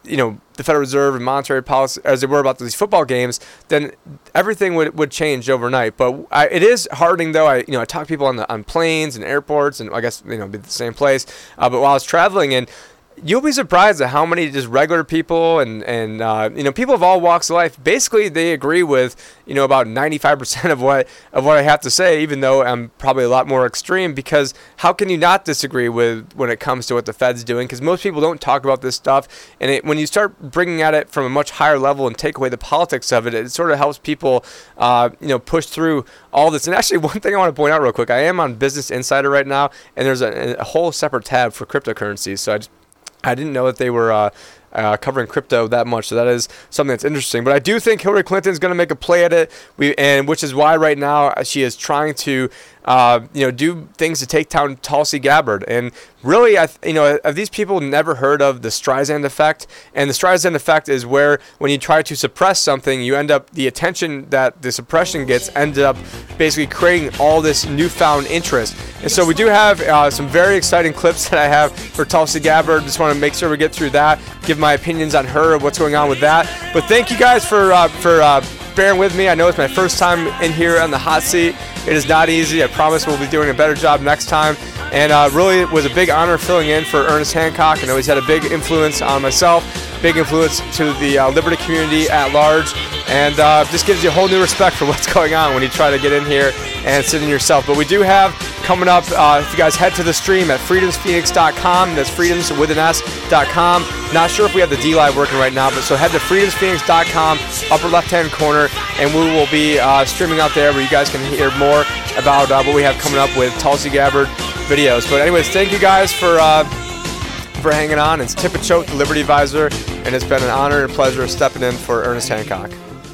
you know, the Federal Reserve and monetary policy as they were about these football games, then everything would, would change overnight. But I, it is heartening, though. I you know I talk to people on the on planes and airports, and I guess you know be the same place. Uh, but while I was traveling, and you'll be surprised at how many just regular people and and uh, you know people of all walks of life basically they agree with you know about ninety-five percent of what of what I have to say, even though I'm probably a lot more extreme. Because how can you not disagree with when it comes to what the Fed's doing? Because most people don't talk about this stuff, and it, when you start bringing at it from a much higher level and take away the politics of it, it sort of helps people uh, you know push through all this. And actually, one thing I want to point out real quick, I am on Business Insider right now, and there's a, a whole separate tab for cryptocurrencies. So I just I didn't know that they were uh, uh, covering crypto that much, so that is something that's interesting. But I do think Hillary Clinton is going to make a play at it, we, and which is why right now she is trying to, uh, you know, do things to take down Tulsi Gabbard. And really, I, you know, have these people never heard of the Streisand effect? And the Streisand effect is where when you try to suppress something, you end up the attention that the suppression gets ended up basically creating all this newfound interest. And so we do have uh, some very exciting clips that I have for Tulsi Gabbard. Just want to make sure we get through that, give my opinions on her, what's going on with that. But thank you guys for uh, for uh, bearing with me. I know it's my first time in here on the hot seat. It is not easy. I promise we'll be doing a better job next time. And uh, really, it was a big honor filling in for Ernest Hancock. I know he's had a big influence on myself, big influence to the uh, Liberty community at large, and uh, just gives you a whole new respect for what's going on when you try to get in here and sit in yourself. But we do have coming up, uh, if you guys head to the stream at freedoms phoenix dot com, that's freedoms with an S dot com. Not sure if we have the D Live working right now, but so head to freedoms phoenix dot com, upper left-hand corner, and we will be uh, streaming out there where you guys can hear more about uh, what we have coming up with Tulsi Gabbard videos. But anyways, thank you guys for uh, for hanging on. It's Tippett Choate, the Liberty Advisor, and it's been an honor and pleasure stepping in for Ernest Hancock.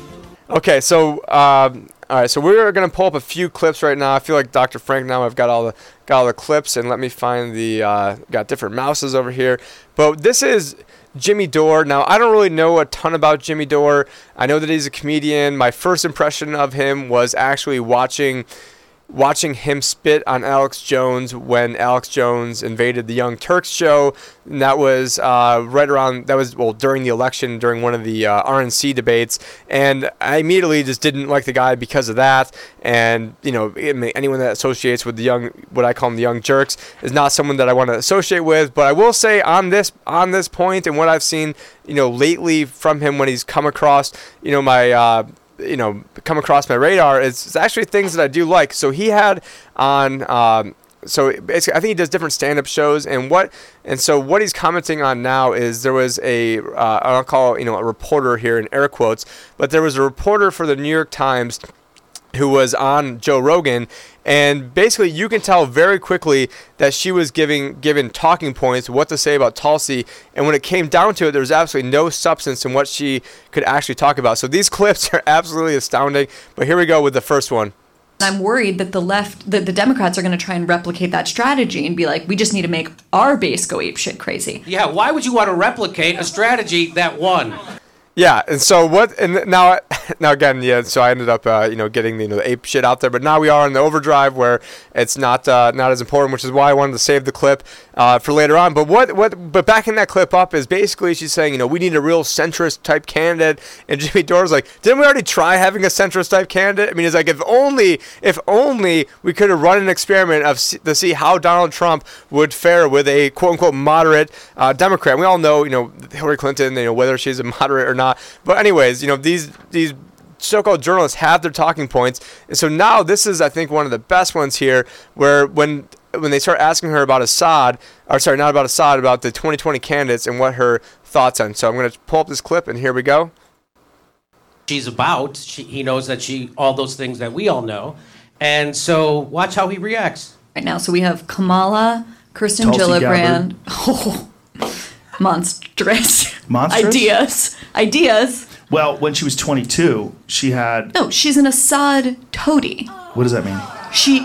Okay, so um, all right, so we're gonna pull up a few clips right now. I feel like Doctor Frank now. I've got all the got all the clips, and let me find the uh, got different mouses over here. But this is Jimmy Dore. Now, I don't really know a ton about Jimmy Dore. I know that he's a comedian. My first impression of him was actually watching. watching him spit on Alex Jones when Alex Jones invaded the Young Turks show. And that was uh, right around, that was, well, during the election, during one of the uh, R N C debates. And I immediately just didn't like the guy because of that. And, you know, anyone that associates with the young, what I call them the Young Jerks, is not someone that I want to associate with. But I will say on this, on this point and what I've seen, you know, lately from him when he's come across, you know, my, uh, you know, come across my radar is, is actually things that I do like. So he had on, um, so basically, I think he does different stand-up shows, and what, and so what he's commenting on now is there was a, uh, I'll call you know a reporter here in air quotes, but there was a reporter for the New York Times who was on Joe Rogan, and basically you can tell very quickly that she was giving given talking points, what to say about Tulsi, and when it came down to it, there was absolutely no substance in what she could actually talk about. So these clips are absolutely astounding, but here we go with the first one. I'm worried that the left, that the Democrats are going to try and replicate that strategy and be like, we just need to make our base go apeshit crazy. Yeah, why would you want to replicate a strategy that won? Yeah, and so what? And now, now again, yeah. So I ended up, uh, you know, getting you know the ape shit out there. But now we are in the overdrive where it's not uh, not as important, which is why I wanted to save the clip uh, for later on. But what what? But backing that clip up is basically she's saying, you know, we need a real centrist type candidate. And Jimmy Dore's like, didn't we already try having a centrist type candidate? I mean, it's like if only if only we could have run an experiment of to see how Donald Trump would fare with a quote unquote moderate uh, Democrat. We all know, you know, Hillary Clinton, you know, whether she's a moderate or not. But anyways, you know, these these so-called journalists have their talking points. And so now this is, I think, one of the best ones here where when when they start asking her about Assad, or sorry, not about Assad, about the twenty twenty candidates and what her thoughts on. So I'm going to pull up this clip, and here we go. She's about, she, he knows that she, all those things that we all know. And so watch how he reacts. Right now, so we have Kamala, Kirsten Tulsi Gillibrand. Oh, monstrous. Monstrous? Ideas. Ideas. Well, when she was twenty-two, she had... No, she's an Assad toady. What does that mean? She...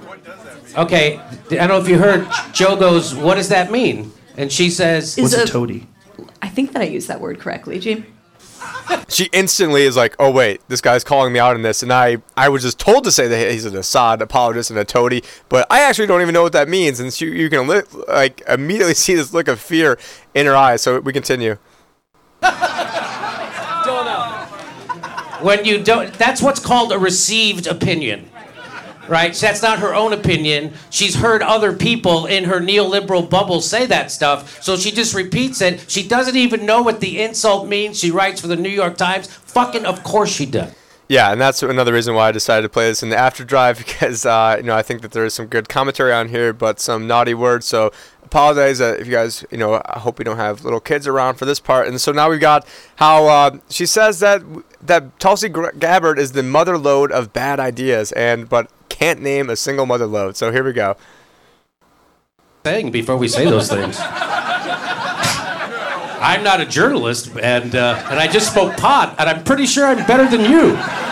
Okay, I don't know if you heard, Joe goes, what does that mean? And she says... What's a, a toady? I think that I used that word correctly, Gene. She instantly is like, oh, wait, this guy's calling me out on this. And I, I was just told to say that he's an Assad apologist and a toady. But I actually don't even know what that means. And she, you can li- like immediately see this look of fear in her eyes. So we continue. Don't know. When you don't, that's what's called a received opinion, right? So that's not her own opinion. She's heard other people in her neoliberal bubble say that stuff, so she just repeats it. She doesn't even know what the insult means. She writes for the New York Times. Fucking of course she does. Yeah, and that's another reason why I decided to play this in the after drive, because uh, you know, I think that there is some good commentary on here, but some naughty words. So apologize uh, if you guys, you know, I hope we don't have little kids around for this part. And so now we've got how uh, she says that that Tulsi Gabbard is the mother lode of bad ideas, and but can't name a single mother lode. So here we go. Saying before we say those things. I'm not a journalist, and uh, and I just spoke pot, and I'm pretty sure I'm better than you.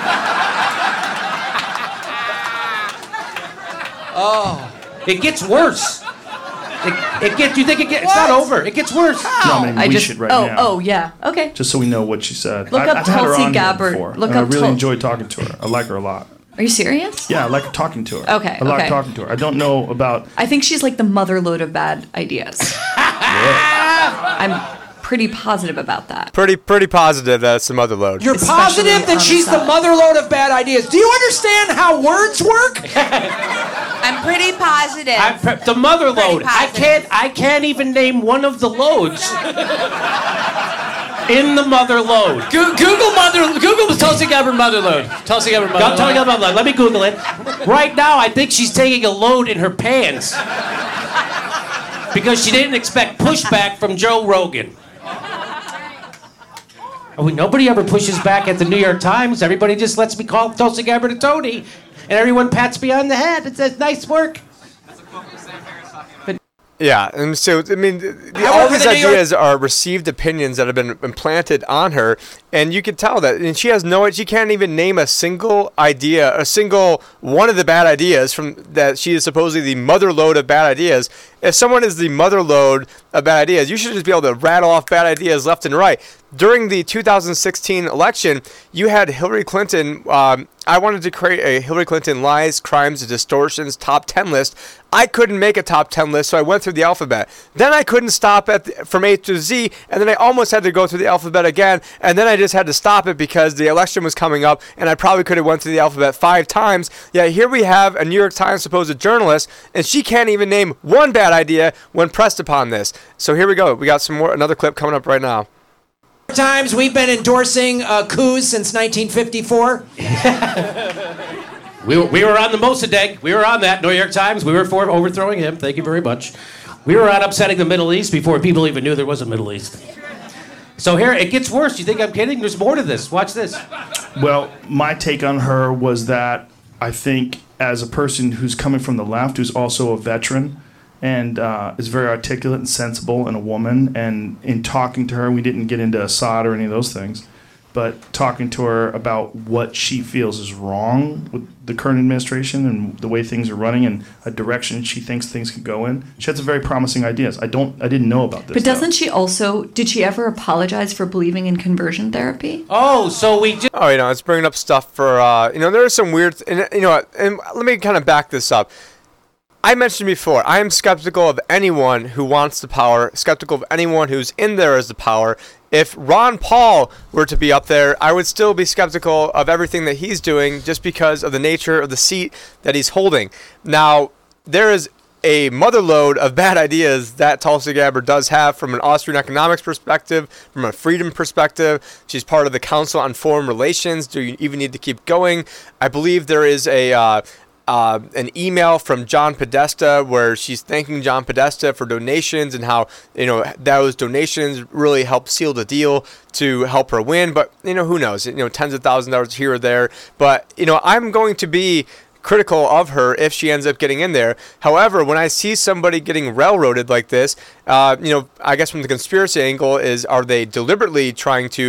Oh. It gets worse. It, it gets. You think it gets? It's not over. It gets worse. No, I mean, I we just, should right oh, now. oh, yeah. Okay. Just so we know what she said. Look I, up I've had her Tulsi on Gabbard. here before, Look and up I really Tul- enjoy talking to her. I like her a lot. Are you serious? Yeah, I like talking to her. Okay, I like okay. talking to her. I don't know about. I think she's like the mother lode of bad ideas. I'm pretty positive about that. Pretty pretty positive that it's the mother lode. You're Especially positive on that the she's the side. mother lode of bad ideas. Do you understand how words work? I'm pretty positive. I'm pre- the mother Pretty load. I positive. can't. I can't even name one of the loads in the mother load. Go- Google mother. Google Tulsi Gabbard mother lode. Tulsi Gabbard mother I'm talking lode. about load. Let me Google it. Right now, I think she's taking a load in her pants because she didn't expect pushback from Joe Rogan. Oh, nobody ever pushes back at the New York Times. Everybody just lets me call Tulsi Gabbard a Tony, and everyone pats me on the head and says, "Nice work." Yeah, and so I mean, the, the, I all work for these the New York- ideas are received opinions that have been implanted on her, and you can tell that. And she has no, she can't even name a single idea, a single one of the bad ideas from that she is supposedly the mother lode of bad ideas. If someone is the mother lode of bad ideas, you should just be able to rattle off bad ideas left and right. During the two thousand sixteen election, you had Hillary Clinton. Um, I wanted to create a Hillary Clinton lies, crimes, and distortions top ten list. I couldn't make a top ten list, so I went through the alphabet. Then I couldn't stop at the, from A to Z, and then I almost had to go through the alphabet again, and then I just had to stop it because the election was coming up, and I probably could have went through the alphabet five times. Yeah, here we have a New York Times supposed journalist, and she can't even name one bad idea when pressed upon this. So here we go. We got some more, another clip coming up right now. Times we've been endorsing uh, coups since nineteen fifty-four. We were, we were on the Mossadegh. We were on that New York Times. We were for overthrowing him. Thank you very much. We were on upsetting the Middle East before people even knew there was a Middle East. So here, it gets worse. You think I'm kidding? There's more to this. Watch this. Well, my take on her was that I think as a person who's coming from the left, who's also a veteran, and uh, is very articulate and sensible and a woman, and in talking to her, we didn't get into Assad or any of those things, but talking to her about what she feels is wrong with the current administration and the way things are running and a direction she thinks things could go in. She had some very promising ideas. I don't, I didn't know about this. But doesn't though. she also, did she ever apologize for believing in conversion therapy? Oh, so we just... Oh, you know, it's bringing up stuff for, uh, you know, there are some weird, and you know what, and let me kind of back this up. I mentioned before, I am skeptical of anyone who wants the power, skeptical of anyone who's in there as the power. If Ron Paul were to be up there, I would still be skeptical of everything that he's doing just because of the nature of the seat that he's holding. Now, there is a mother lode of bad ideas that Tulsi Gabbard does have from an Austrian economics perspective, from a freedom perspective. She's part of the Council on Foreign Relations. Do you even need to keep going? I believe there is a... Uh, Uh, an email from John Podesta where she's thanking John Podesta for donations and how, you know, those donations really helped seal the deal to help her win. But, you know, who knows? You know, tens of thousands of dollars here or there. But, you know, I'm going to be critical of her if she ends up getting in there. However, when I see somebody getting railroaded like this, uh, you know, I guess from the conspiracy angle is, are they deliberately trying to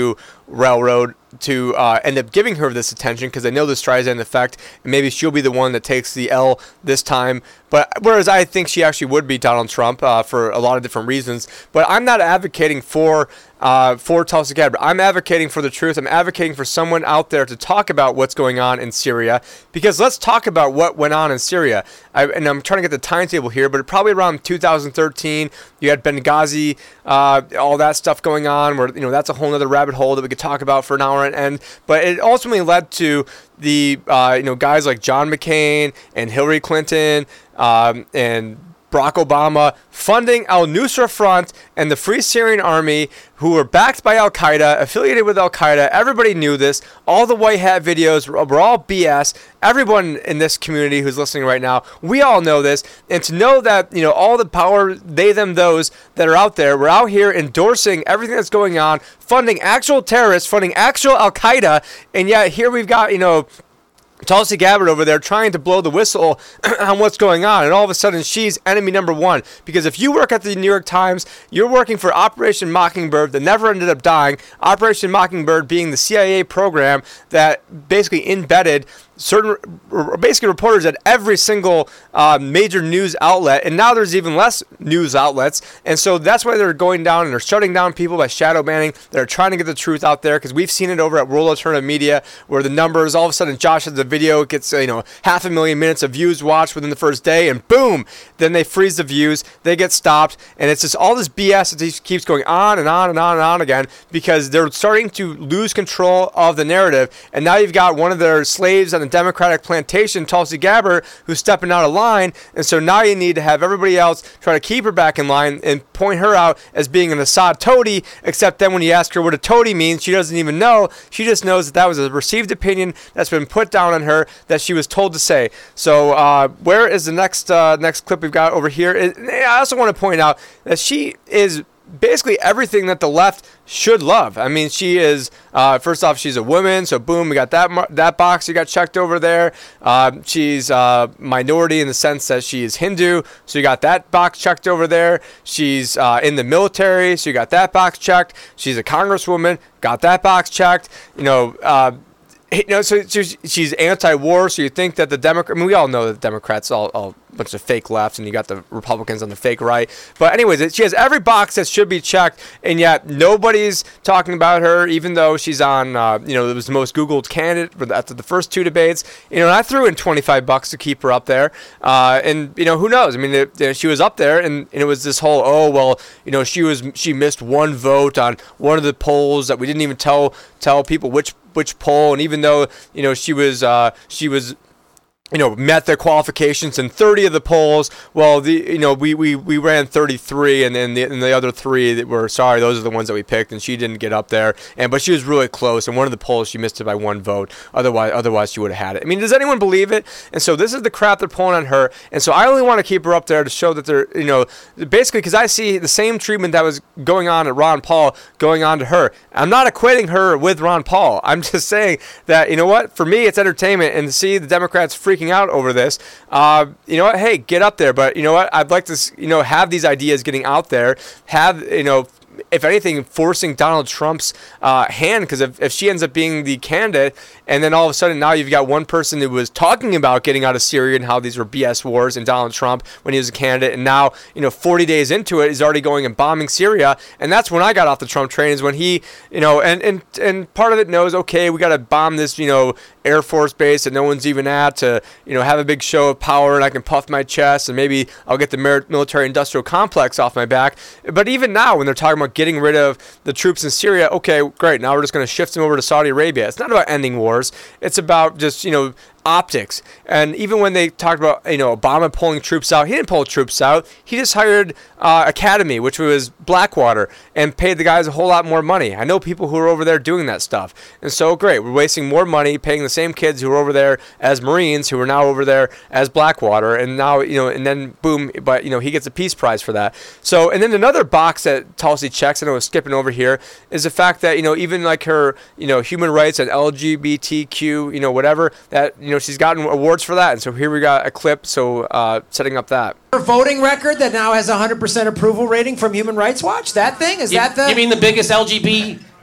Railroad to uh, end up giving her this attention because they know the Streisand effect, and maybe she'll be the one that takes the L this time. But whereas I think she actually would beat Donald Trump uh, for a lot of different reasons. But I'm not advocating for uh, for Tulsi Gabbard. I'm advocating for the truth. I'm advocating for someone out there to talk about what's going on in Syria, because let's talk about what went on in Syria. I, and I'm trying to get the timetable here, but probably around two thousand thirteen, you had Benghazi, uh, all that stuff going on, where you know that's a whole other rabbit hole that we could talk about for an hour and end. But it ultimately led to the uh, you know guys like John McCain and Hillary Clinton um, and Barack Obama funding al-Nusra Front and the Free Syrian Army, who were backed by Al-Qaeda, affiliated with Al-Qaeda. Everybody knew this. All the white hat videos were, were all B S. Everyone in this community who's listening right now, we all know this. And to know that, you know, all the power, they, them, those that are out there, we're out here endorsing everything that's going on, funding actual terrorists, funding actual Al-Qaeda, and yet here we've got, you know, Tulsi Gabbard over there trying to blow the whistle on what's going on, and all of a sudden she's enemy number one. Because if you work at the New York Times, you're working for Operation Mockingbird that never ended up dying. Operation Mockingbird being the C I A program that basically embedded certain, basically reporters at every single uh, major news outlet, and now there's even less news outlets, and so that's why they're going down and they're shutting down people by shadow banning. They're trying to get the truth out there, because we've seen it over at World Alternative Media, where the numbers, all of a sudden Josh has the video, it gets, you know, half a million minutes of views watched within the first day, and boom, then they freeze the views, they get stopped, and it's just all this B S that just keeps going on and on and on and on again, because they're starting to lose control of the narrative. And now you've got one of their slaves on the Democratic plantation, Tulsi Gabbard, who's stepping out of line, and so now you need to have everybody else try to keep her back in line and point her out as being an Assad toady, except then when you ask her what a toady means, she doesn't even know. She just knows that that was a received opinion that's been put down on her that she was told to say. So uh, where is the next uh, next clip we've got over here? I also want to point out that she is basically everything that the left should love. I mean, she is, uh, first off, she's a woman, so boom, we got that that box you got checked over there. Uh, she's uh, minority in the sense that she is Hindu, so you got that box checked over there. She's uh, in the military, so you got that box checked. She's a congresswoman, got that box checked. You know, uh, you know, so she's, she's anti-war, so you think that the Democrat, I mean, we all know that the Democrats all, all a bunch of fake left, and you got the Republicans on the fake right. But anyways, she has every box that should be checked, and yet nobody's talking about her, even though she's on, uh, you know, it was the most Googled candidate after the first two debates. You know, and I threw in twenty-five bucks to keep her up there. Uh, and, you know, who knows? I mean, it, it, she was up there, and, and it was this whole, oh, well, you know, she was she missed one vote on one of the polls that we didn't even tell tell people which which poll, and even though, you know, she was uh, she was you know, met their qualifications in thirty of the polls. Well, the you know we, we, we ran thirty-three, and then the, and the other three that were sorry, those are the ones that we picked, and she didn't get up there. And but she was really close. And one of the polls she missed it by one vote. Otherwise, otherwise she would have had it. I mean, does anyone believe it? And so this is the crap they're pulling on her. And so I only want to keep her up there to show that they're you know basically because I see the same treatment that was going on at Ron Paul going on to her. I'm not equating her with Ron Paul. I'm just saying that you know what, for me it's entertainment, and to see the Democrats freaking out over this, uh, you know what, hey, get up there. But you know what, I'd like to, you know, have these ideas getting out there, have, you know, if anything, forcing Donald Trump's uh, hand, because if, if she ends up being the candidate, and then all of a sudden now you've got one person who was talking about getting out of Syria and how these were B S wars, and Donald Trump when he was a candidate, and now, you know, forty days into it, he's already going and bombing Syria. And that's when I got off the Trump train, is when he, you know, and and, and part of it knows, okay, we got to bomb this, you know, Air Force base that no one's even at to, you know, have a big show of power, and I can puff my chest, and maybe I'll get the military industrial complex off my back. But even now, when they're talking about getting rid of the troops in Syria, okay, great, now we're just going to shift them over to Saudi Arabia. It's not about ending wars. It's about just, you know, optics. And even when they talked about, you know, Obama pulling troops out, he didn't pull troops out. He just hired uh, Academy, which was Blackwater, and paid the guys a whole lot more money. I know people who are over there doing that stuff. And so, great, we're wasting more money paying the same kids who were over there as Marines, who are now over there as Blackwater. And now, you know, and then boom, but, you know, he gets a Peace Prize for that. So, and then another box that Tulsi checks, and I was skipping over here, is the fact that, you know, even like her, you know, human rights and L G B T Q, you know, whatever, that, you know, she's gotten awards for that. And so here we got a clip, so uh, setting up that. Her voting record that now has a one hundred percent approval rating from Human Rights Watch? That thing? Is You, that the... you mean the biggest L G B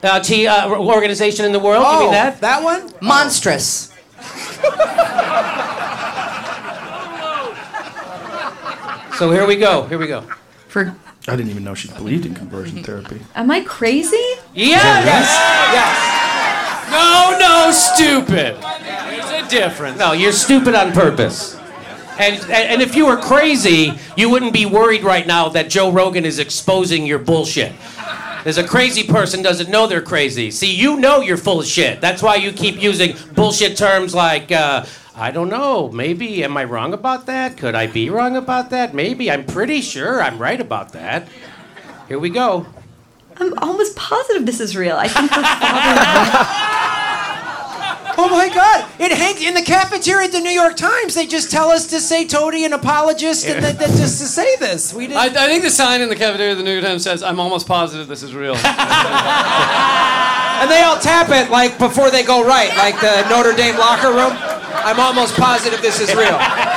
Uh, T uh, organization in the world. Oh, you mean that? That one? Monstrous. So here we go. Here we go. For I didn't even know she believed in conversion therapy. am I crazy? Yes. Yes. No, no, stupid. There's a difference. No, you're stupid on purpose. And, and and if you were crazy, you wouldn't be worried right now that Joe Rogan is exposing your bullshit. There's a crazy person doesn't know they're crazy. See, you know you're full of shit. That's why you keep using bullshit terms like, uh, I don't know, maybe, am I wrong about that? Could I be wrong about that? Maybe, I'm pretty sure I'm right about that. Here we go. I'm almost positive this is real. I think her father. Oh my God! It hangs in the cafeteria at the New York Times. They just tell us to say "toady" an apologist, and that, that just to say this. We didn't. I, I think the sign in the cafeteria of the New York Times says, "I'm almost positive this is real." And they all tap it like before they go right, like the Notre Dame locker room. I'm almost positive this is real.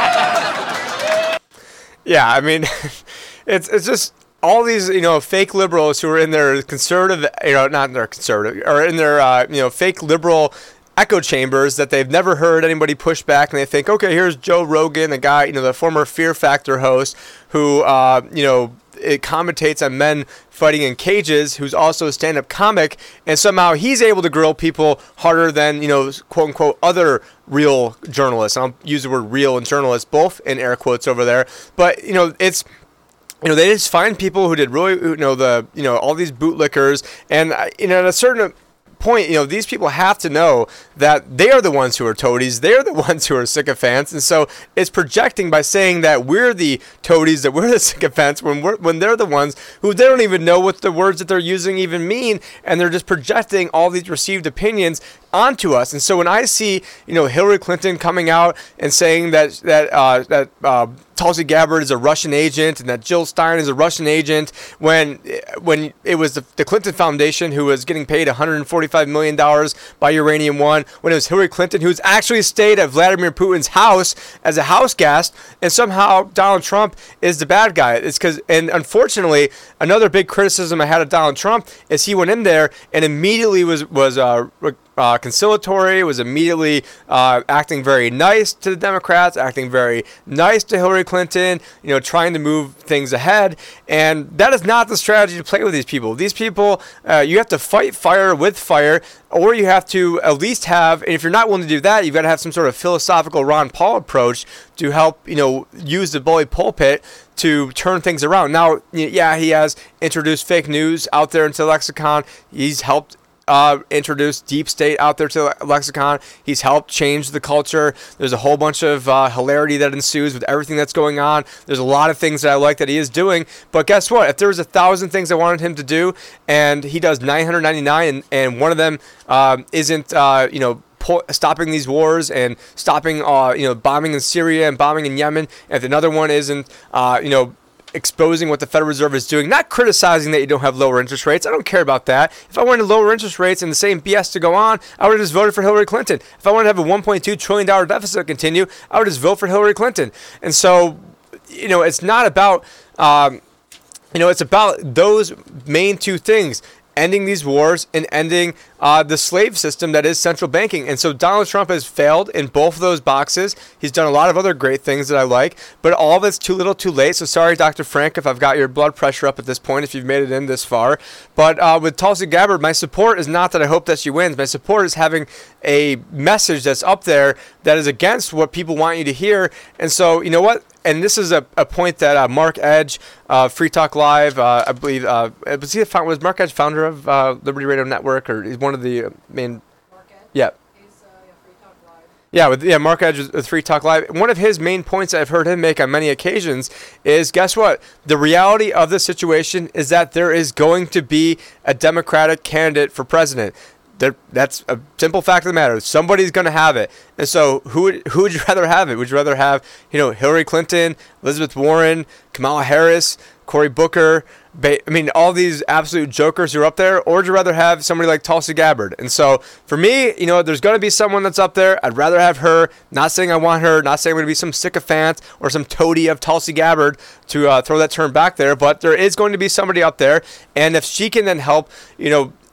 Yeah, I mean, it's it's just all these, you know, fake liberals who are in their conservative, you know, not in their conservative, or in their, uh, you know, fake liberal echo chambers that they've never heard anybody push back, and they think, okay, here's Joe Rogan, the guy, you know, the former Fear Factor host who, uh, you know, it commentates on men fighting in cages, who's also a stand-up comic, and somehow he's able to grill people harder than, you know, quote-unquote other real journalists. I'll use the word real and journalists both in air quotes over there. But, you know, it's, you know, they just find people who did really, you know, the, you know, all these bootlickers, and, you know, at a certain point, you know, these people have to know that they are the ones who are toadies, they're the ones who are sycophants, and so it's projecting by saying that we're the toadies, that we're the sycophants, when we're when they're the ones who they don't even know what the words that they're using even mean, and they're just projecting all these received opinions onto us. And so when I see, you know, Hillary Clinton coming out and saying that that uh, that uh, Tulsi Gabbard is a Russian agent and that Jill Stein is a Russian agent, when when it was the, the Clinton Foundation who was getting paid one hundred forty-five million dollars by Uranium One, when it was Hillary Clinton who's actually stayed at Vladimir Putin's house as a house guest, and somehow Donald Trump is the bad guy. It's because, and unfortunately, another big criticism I had of Donald Trump is he went in there and immediately was was uh, Uh, conciliatory, was immediately uh, acting very nice to the Democrats, acting very nice to Hillary Clinton, you know, trying to move things ahead. And that is not the strategy to play with these people. These people, uh, you have to fight fire with fire, or you have to at least have, and if you're not willing to do that, you've got to have some sort of philosophical Ron Paul approach to help, you know, use the bully pulpit to turn things around. Now, yeah, he has introduced fake news out there into the lexicon. He's helped Uh, introduced deep state out there to the lexicon. He's helped change the culture. There's a whole bunch of uh, hilarity that ensues with everything that's going on. There's a lot of things that I like that he is doing. But guess what? If there was a thousand things I wanted him to do, and he does nine hundred ninety-nine, and, and one of them um, isn't, uh, you know, stopping these wars and stopping, uh, you know, bombing in Syria and bombing in Yemen, and if another one isn't, uh, you know, exposing what the Federal Reserve is doing, not criticizing that you don't have lower interest rates. I don't care about that. If I wanted lower interest rates and the same B S to go on, I would have just voted for Hillary Clinton. If I wanted to have a one point two trillion dollars deficit continue, I would just vote for Hillary Clinton. And so, you know, it's not about, um, you know, it's about those main two things: ending these wars and ending uh, the slave system that is central banking. And so Donald Trump has failed in both of those boxes. He's done a lot of other great things that I like, but all of it's too little too late. So sorry, Doctor Frank, if I've got your blood pressure up at this point, if you've made it in this far. But uh, with Tulsi Gabbard, my support is not that I hope that she wins. My support is having a message that's up there that is against what people want you to hear. And so, you know what? And this is a, a point that uh, Mark Edge, uh, Free Talk Live, uh, I believe, uh, was he the found, was Mark Edge founder of uh, Liberty Radio Network, or he's one of the main? Mark Edge? Yeah. He's, uh, yeah, Free Talk Live. Yeah, with, yeah, Mark Edge with Free Talk Live. One of his main points I've heard him make on many occasions is, guess what? The reality of the situation is that there is going to be a Democratic candidate for president. There, that's a simple fact of the matter. Somebody's going to have it. And so who would, who would you rather have it? Would you rather have, you know, Hillary Clinton, Elizabeth Warren, Kamala Harris, Cory Booker, ba- I mean, all these absolute jokers who are up there, or would you rather have somebody like Tulsi Gabbard? And so for me, you know, there's going to be someone that's up there. I'd rather have her. Not saying I want her, not saying I'm going to be some sycophant or some toady of Tulsi Gabbard to uh, throw that term back there, but there is going to be somebody up there. And if she can then help, you know,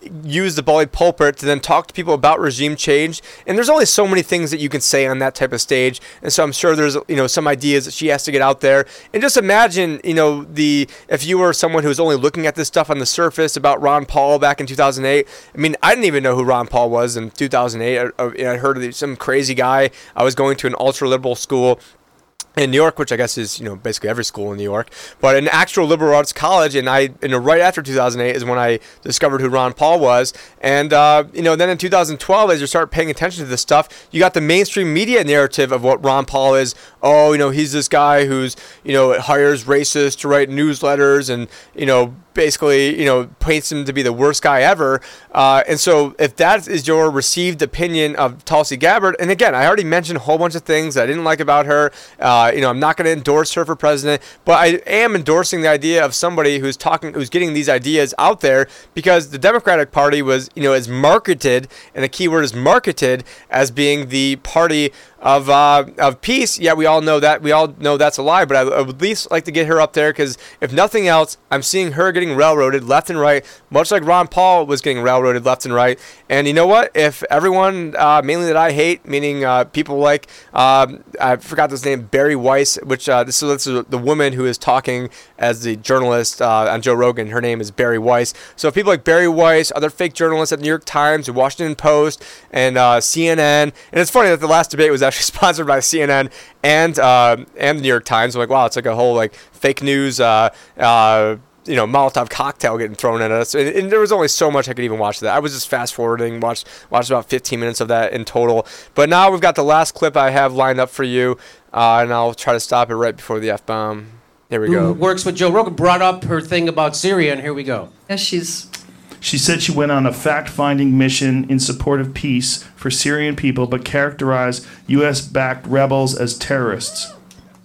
use the bully pulpit to then talk to people about regime change. And there's only so many things that you can say on that type of stage. And so I'm sure there's, you know, some ideas that she has to get out there. And just imagine, you know, the if you were someone who was only looking at this stuff on the surface about Ron Paul back in two thousand eight. I mean, I didn't even know who Ron Paul was in two thousand eight. I, I heard of some crazy guy. I was going to an ultra-liberal school in New York, which I guess is, you know, basically every school in New York, but an actual liberal arts college, and I, you know, right after two thousand eight is when I discovered who Ron Paul was, and, uh, you know, then in two thousand twelve, as you start paying attention to this stuff, you got the mainstream media narrative of what Ron Paul is. Oh, you know, he's this guy who's, you know, hires racists to write newsletters and, you know, basically, you know, paints him to be the worst guy ever. Uh, and so if that is your received opinion of Tulsi Gabbard, and again, I already mentioned a whole bunch of things I didn't like about her. Uh, you know, I'm not going to endorse her for president, but I am endorsing the idea of somebody who's talking, who's getting these ideas out there, because the Democratic Party was, you know, is marketed, and the key word is marketed, as being the party of uh, of peace. Yeah, we all know that. We all know that's a lie, but I, I would at least like to get her up there, because if nothing else, I'm seeing her getting railroaded left and right, much like Ron Paul was getting railroaded left and right. And you know what? If everyone, uh, mainly that I hate, meaning uh, people like, um, I forgot this name, Barry Weiss, which uh, this, this is the woman who is talking as the journalist uh, on Joe Rogan. Her name is Barry Weiss. So if people like Barry Weiss, other fake journalists at the New York Times, the Washington Post, and uh, C N N, and it's funny that the last debate was actually sponsored by C N N and uh, and the New York Times. I'm like, wow, it's like a whole like fake news, uh, uh, you know, Molotov cocktail getting thrown at us. And, and there was only so much I could even watch of that. I was just fast forwarding, watched watched about fifteen minutes of that in total. But now we've got the last clip I have lined up for you, uh, and I'll try to stop it right before the F bomb. Here we go. Who works with Joe Rogan brought up her thing about Syria, and here we go. Yeah, she's. She said she went on a fact-finding mission in support of peace for Syrian people, but characterized U S-backed rebels as terrorists.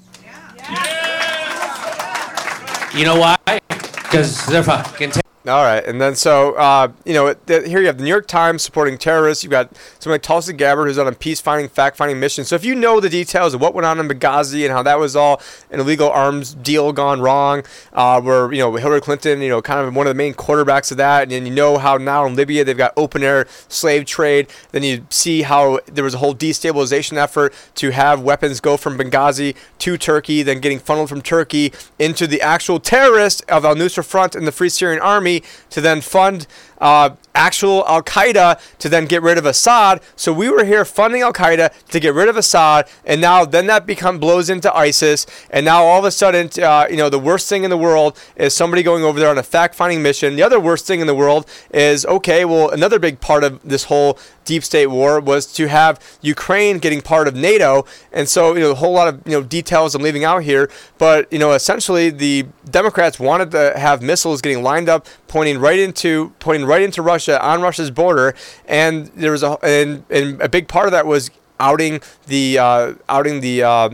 You know why? Because they're fucking terrorists. All right, and then so, uh, you know, th- here you have the New York Times supporting terrorists. You've got someone like Tulsi Gabbard who's on a peace-finding, fact-finding mission. So if you know the details of what went on in Benghazi and how that was all an illegal arms deal gone wrong, uh, where, you know, Hillary Clinton, you know, kind of one of the main quarterbacks of that, and then you know how now in Libya they've got open-air slave trade, then you see how there was a whole destabilization effort to have weapons go from Benghazi to Turkey, then getting funneled from Turkey into the actual terrorists of al-Nusra Front and the Free Syrian Army, to then fund uh, actual Al-Qaeda to then get rid of Assad. So we were here funding Al-Qaeda to get rid of Assad, and now then that become blows into ISIS, and now all of a sudden, uh, you know, the worst thing in the world is somebody going over there on a fact-finding mission. The other worst thing in the world is, okay, well, another big part of this whole deep state war was to have Ukraine getting part of NATO, and so, you know, a whole lot of, you know, details I'm leaving out here, but, you know, essentially the Democrats wanted to have missiles getting lined up, pointing right into pointing right into Russia on Russia's border, and there was a and, and a big part of that was outing the uh, outing the. Uh,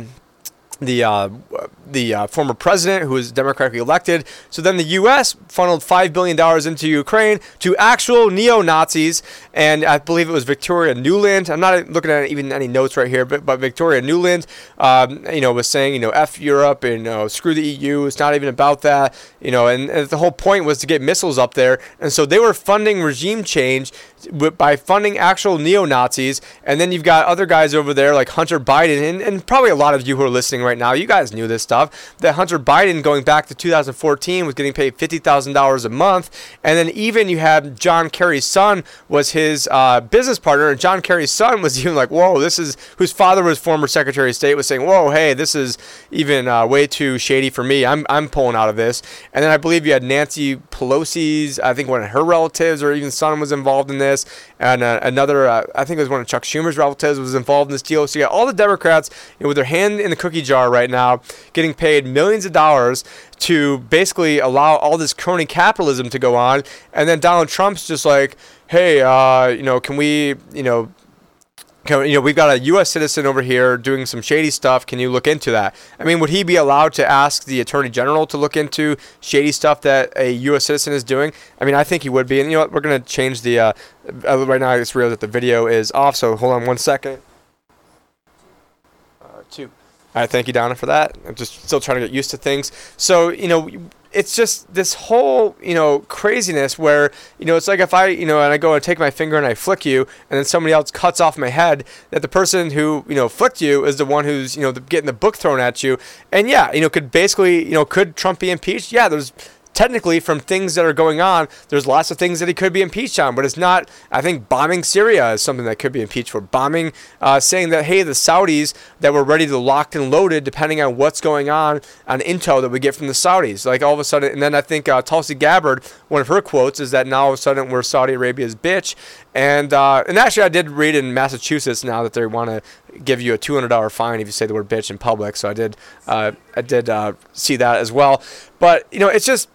the uh, the uh, former president who was democratically elected. So then the U S funneled five billion dollars into Ukraine to actual neo-Nazis, and I believe it was Victoria Nuland. I'm not looking at even any notes right here, but, but Victoria Nuland, um, you know, was saying, you know, F Europe and, you know, screw the E U. It's not even about that, you know, and, and the whole point was to get missiles up there. And so they were funding regime change by funding actual neo-Nazis. And then you've got other guys over there like Hunter Biden, and, and probably a lot of you who are listening right now, you guys knew this stuff, that Hunter Biden going back to two thousand fourteen was getting paid fifty thousand dollars a month. And then even you had John Kerry's son was his uh, business partner, and John Kerry's son was even like, whoa, this is, whose father was former Secretary of State, was saying, whoa, hey, this is even uh, way too shady for me. I'm I'm pulling out of this. And then I believe you had Nancy Pelosi's, I think one of her relatives or even son was involved in this. And uh, another, uh, I think it was one of Chuck Schumer's relatives was involved in this deal. So you got all the Democrats, you know, with their hand in the cookie jar right now, getting paid millions of dollars to basically allow all this crony capitalism to go on. And then Donald Trump's just like, hey, uh, you know, can we, you know, can, you know, we've got a U S citizen over here doing some shady stuff. Can you look into that? I mean, would he be allowed to ask the Attorney General to look into shady stuff that a U S citizen is doing? I mean, I think he would be. And you know what? We're going to change the, uh, uh, right now I just realized that the video is off, so hold on one second. Uh, two. All right, thank you, Donna, for that. I'm just still trying to get used to things. So, you know, it's just this whole, you know, craziness where, you know, it's like if I, you know, and I go and take my finger and I flick you, and then somebody else cuts off my head, that the person who, you know, flicked you is the one who's, you know, getting the book thrown at you. And yeah, you know, could basically, you know, could Trump be impeached? Yeah, there's technically, from things that are going on, there's lots of things that he could be impeached on, but it's not. I think bombing Syria is something that could be impeached for. Bombing, uh, saying that, hey, the Saudis that were ready to locked and loaded, depending on what's going on on intel that we get from the Saudis. Like all of a sudden, and then I think uh, Tulsi Gabbard, one of her quotes is that now all of a sudden we're Saudi Arabia's bitch. And uh, and actually, I did read in Massachusetts now that they want to give you a two hundred dollars fine if you say the word bitch in public. So I did, uh, I did uh, see that as well. But you know, it's just,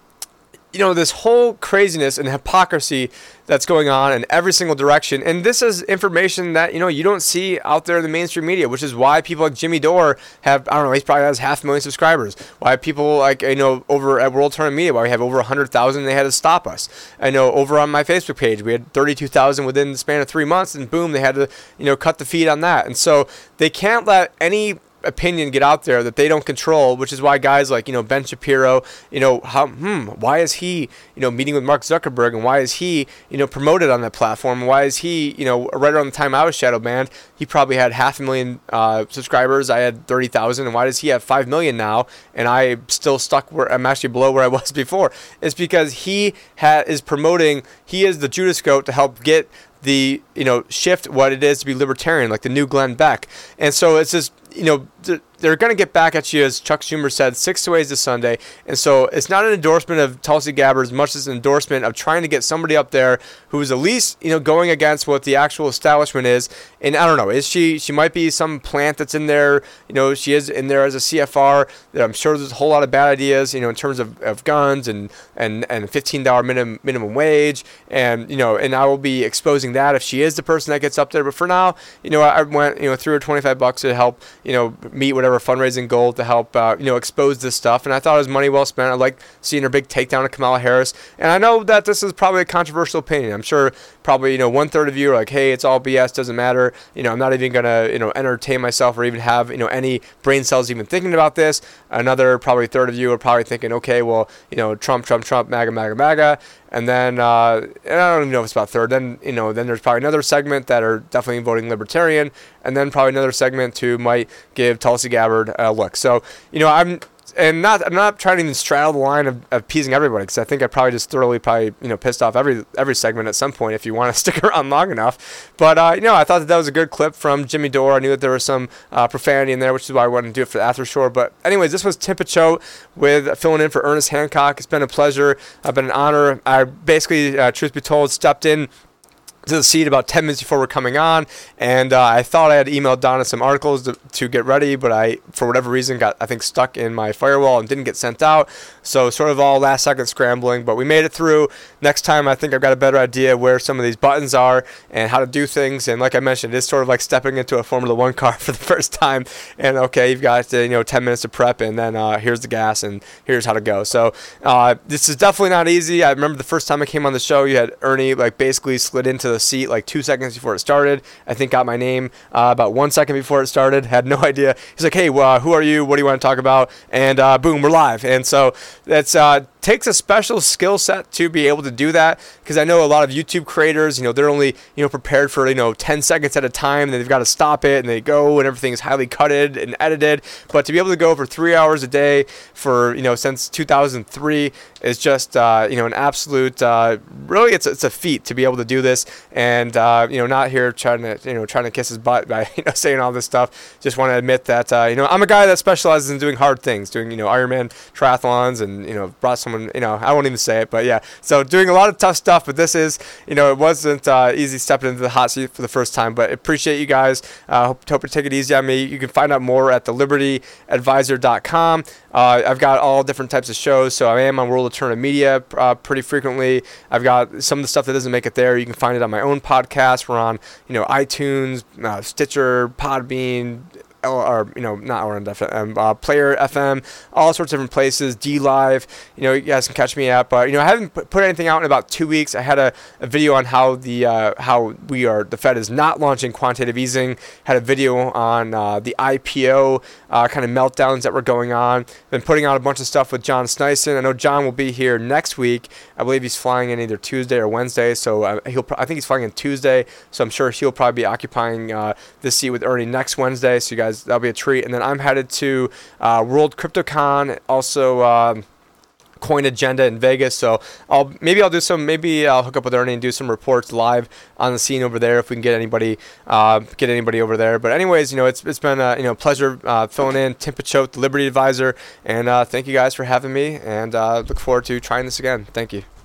you know, this whole craziness and hypocrisy that's going on in every single direction. And this is information that, you know, you don't see out there in the mainstream media, which is why people like Jimmy Dore have, I don't know, he probably has half a million subscribers. Why people like, you know, over at World Tournament Media, why we have over one hundred thousand, they had to stop us. I know over on my Facebook page, we had thirty-two thousand within the span of three months, and boom, they had to, you know, cut the feed on that. And so they can't let any opinion get out there that they don't control, which is why guys like, you know, Ben Shapiro, you know, how, hmm, why is he, you know, meeting with Mark Zuckerberg, and why is he, you know, promoted on that platform? Why is he, you know, right around the time I was shadow banned, he probably had half a million uh, subscribers. I had thirty thousand, and why does he have five million now? And I'm still stuck where I'm actually below where I was before. It's because he ha- is promoting, he is the Judas goat to help get the, you know, shift what it is to be libertarian, like the new Glenn Beck. And so it's just, you know, th- they're going to get back at you, as Chuck Schumer said, six ways this Sunday. And so it's not an endorsement of Tulsi Gabbard as much as an endorsement of trying to get somebody up there who is at least, you know, going against what the actual establishment is. And I don't know, is she, she might be some plant that's in there, you know, she is in there as a C F R. I'm sure there's a whole lot of bad ideas, you know, in terms of, of guns and, and, and fifteen dollars minimum, minimum wage. And, you know, and I will be exposing that if she is the person that gets up there. But for now, you know, I went, you know, threw her twenty-five bucks to help, you know, meet whatever fundraising goal to help, uh, you know, expose this stuff. And I thought it was money well spent. I like seeing her big takedown of Kamala Harris. And I know that this is probably a controversial opinion. I'm sure probably, you know, one third of you are like, hey, it's all B S, doesn't matter. You know, I'm not even going to, you know, entertain myself or even have, you know, any brain cells even thinking about this. Another probably third of you are probably thinking, okay, well, you know, Trump, Trump, Trump, MAGA, MAGA, MAGA. And then, uh, and I don't even know if it's about a third. Then, you know, then there's probably another segment that are definitely voting libertarian. And then probably another segment who might give Tulsi Gabbard a look. So, you know, I'm, and not, I'm not trying to even straddle the line of, of appeasing everybody, because I think I probably just thoroughly probably, you know, pissed off every every segment at some point if you want to stick around long enough. But, uh, you know, I thought that that was a good clip from Jimmy Dore. I knew that there was some uh, profanity in there, which is why I wanted to do it for the after show. But anyways, this was Tim Picciott with filling in for Ernest Hancock. It's been a pleasure. It's been an honor. I basically, uh, truth be told, stepped in to the seat about ten minutes before we're coming on, and uh, I thought I had emailed Donna some articles to, to get ready, but I, for whatever reason, got, I think, stuck in my firewall and didn't get sent out. So sort of all last second scrambling, but we made it through. Next time, I think I've got a better idea where some of these buttons are and how to do things. And like I mentioned, it's sort of like stepping into a Formula One car for the first time. And okay, you've got, you know, ten minutes to prep, and then uh, here's the gas, and here's how to go. So uh, this is definitely not easy. I remember the first time I came on the show, you had Ernie like basically slid into the seat like two seconds before it started. I think got my name uh, about one second before it started. Had no idea. He's like, hey, well, who are you? What do you want to talk about? And uh, boom, we're live. And so that's uh, takes a special skill set to be able to do that, because I know a lot of YouTube creators, you know, they're only, you know, prepared for, you know, ten seconds at a time, and they've got to stop it, and they go, and everything is highly cutted and edited. But to be able to go for three hours a day for, you know, since two thousand three is just, uh, you know, an absolute, uh, really, it's, it's a feat to be able to do this. And, uh, you know, not here trying to, you know, trying to kiss his butt by, you know, saying all this stuff. Just want to admit that, uh, you know, I'm a guy that specializes in doing hard things, doing, you know, Ironman triathlons, and, you know, brought someone, you know, I won't even say it, but yeah. So doing a lot of tough stuff, but this is, you know, it wasn't uh, easy stepping into the hot seat for the first time, but appreciate you guys. Uh, hope, hope to take it easy on me. You can find out more at the liberty advisor dot com. Uh, I've got all different types of shows, so I am on World of Tournament Media uh, pretty frequently. I've got some of the stuff that doesn't make it there. You can find it on my own podcast. We're on, you know, iTunes, uh, Stitcher, Podbean, or you know, not L R N F M, uh, Player F M, all sorts of different places. D Live, you know, you guys can catch me at. But you know, I haven't put anything out in about two weeks. I had a, a video on how the uh, how we are the Fed is not launching quantitative easing. Had a video on uh, the I P O uh, kind of meltdowns that were going on. Been putting out a bunch of stuff with John Snyson. I know John will be here next week. I believe he's flying in either Tuesday or Wednesday. So uh, he'll pro- I think he's flying in Tuesday. So I'm sure he'll probably be occupying uh, this seat with Ernie next Wednesday. So you guys, that'll be a treat. And then I'm headed to uh, World CryptoCon, also um, Coin Agenda in Vegas. So I'll maybe I'll do some maybe I'll hook up with Ernie and do some reports live on the scene over there if we can get anybody uh, get anybody over there. But anyways, you know, it's it's been a you know pleasure uh, filling in. Tim Picciott, the Liberty Advisor, and uh, thank you guys for having me. And uh, look forward to trying this again. Thank you.